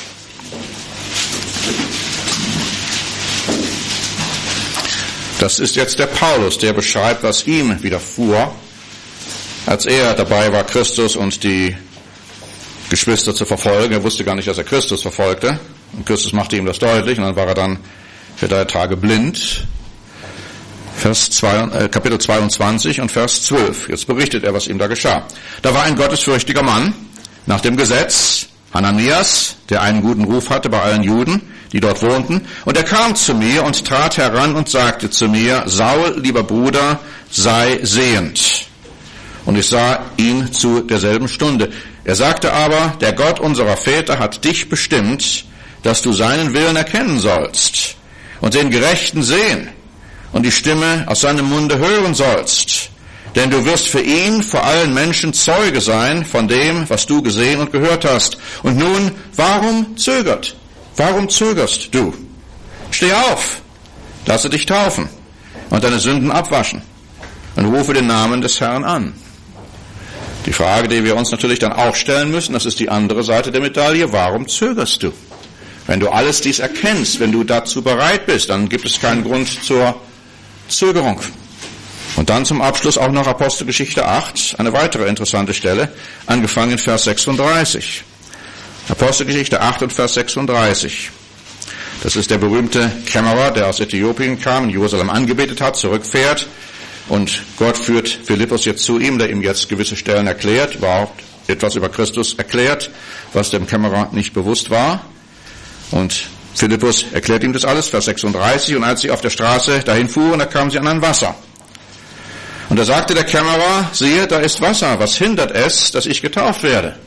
Speaker 1: Das ist jetzt der Paulus, der beschreibt, was ihm widerfuhr, als er dabei war, Christus und die Geschwister zu verfolgen. Er wusste gar nicht, dass er Christus verfolgte. Und Christus machte ihm das deutlich. Und dann war er dann für 3 Tage blind. Kapitel 22 und Vers 12. Jetzt berichtet er, was ihm da geschah. Da war ein gottesfürchtiger Mann nach dem Gesetz, Hananias, der einen guten Ruf hatte bei allen Juden, die dort wohnten. Und er kam zu mir und trat heran und sagte zu mir, Saul, lieber Bruder, sei sehend und ich sah ihn zu derselben Stunde. Er sagte aber, der Gott unserer Väter hat dich bestimmt, dass du seinen Willen erkennen sollst und den Gerechten sehen und die Stimme aus seinem Munde hören sollst. Denn du wirst für ihn vor allen Menschen Zeuge sein von dem, was du gesehen und gehört hast. Und nun, warum zögerst du? Steh auf, lasse dich taufen und deine Sünden abwaschen und rufe den Namen des Herrn an. Die Frage, die wir uns natürlich dann auch stellen müssen, das ist die andere Seite der Medaille, warum zögerst du? Wenn du alles dies erkennst, wenn du dazu bereit bist, dann gibt es keinen Grund zur Zögerung. Und dann zum Abschluss auch noch Apostelgeschichte 8, eine weitere interessante Stelle, angefangen in Vers 36. Apostelgeschichte 8 und Vers 36. Das ist der berühmte Kämmerer, der aus Äthiopien kam, in Jerusalem angebetet hat, zurückfährt. Und Gott führt Philippus jetzt zu ihm, der ihm jetzt gewisse Stellen erklärt, überhaupt etwas über Christus erklärt, was dem Kämmerer nicht bewusst war. Und Philippus erklärt ihm das alles, Vers 36. Und als sie auf der Straße dahin fuhren, da kamen sie an ein Wasser. Und da sagte der Kämmerer, siehe, da ist Wasser, was hindert es, dass ich getauft werde?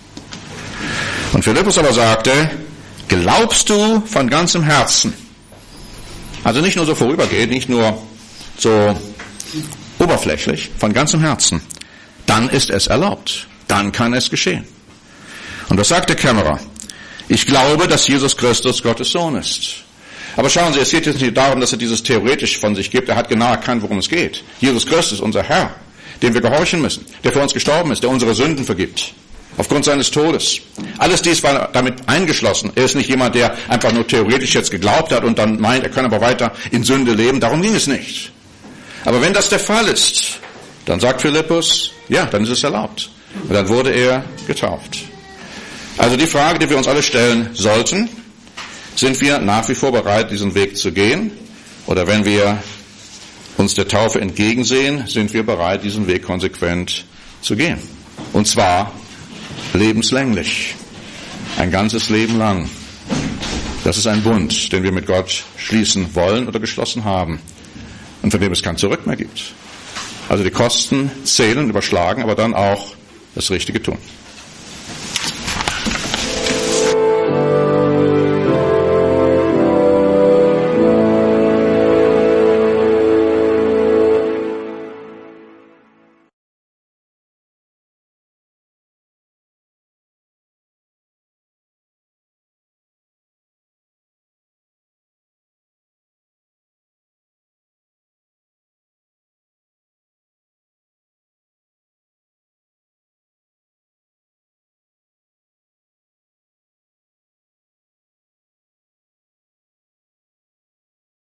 Speaker 1: Und Philippus aber sagte, glaubst du von ganzem Herzen? Also nicht nur so vorübergehend, nicht nur so oberflächlich, von ganzem Herzen. Dann ist es erlaubt. Dann kann es geschehen. Und was sagt der Kämmerer? Ich glaube, dass Jesus Christus Gottes Sohn ist. Aber schauen Sie, es geht jetzt nicht darum, dass er dieses theoretisch von sich gibt. Er hat genau erkannt, worum es geht. Jesus Christus, unser Herr, dem wir gehorchen müssen, der für uns gestorben ist, der unsere Sünden vergibt, aufgrund seines Todes. Alles dies war damit eingeschlossen. Er ist nicht jemand, der einfach nur theoretisch jetzt geglaubt hat und dann meint, er kann aber weiter in Sünde leben. Darum ging es nicht. Aber wenn das der Fall ist, dann sagt Philippus, ja, dann ist es erlaubt. Und dann wurde er getauft. Also die Frage, die wir uns alle stellen sollten, sind wir nach wie vor bereit, diesen Weg zu gehen? Oder wenn wir uns der Taufe entgegensehen, sind wir bereit, diesen Weg konsequent zu gehen? Und zwar lebenslänglich. Ein ganzes Leben lang. Das ist ein Bund, den wir mit Gott schließen wollen oder geschlossen haben. Und von dem es kein Zurück mehr gibt. Also die Kosten zählen, überschlagen, aber dann auch das Richtige tun.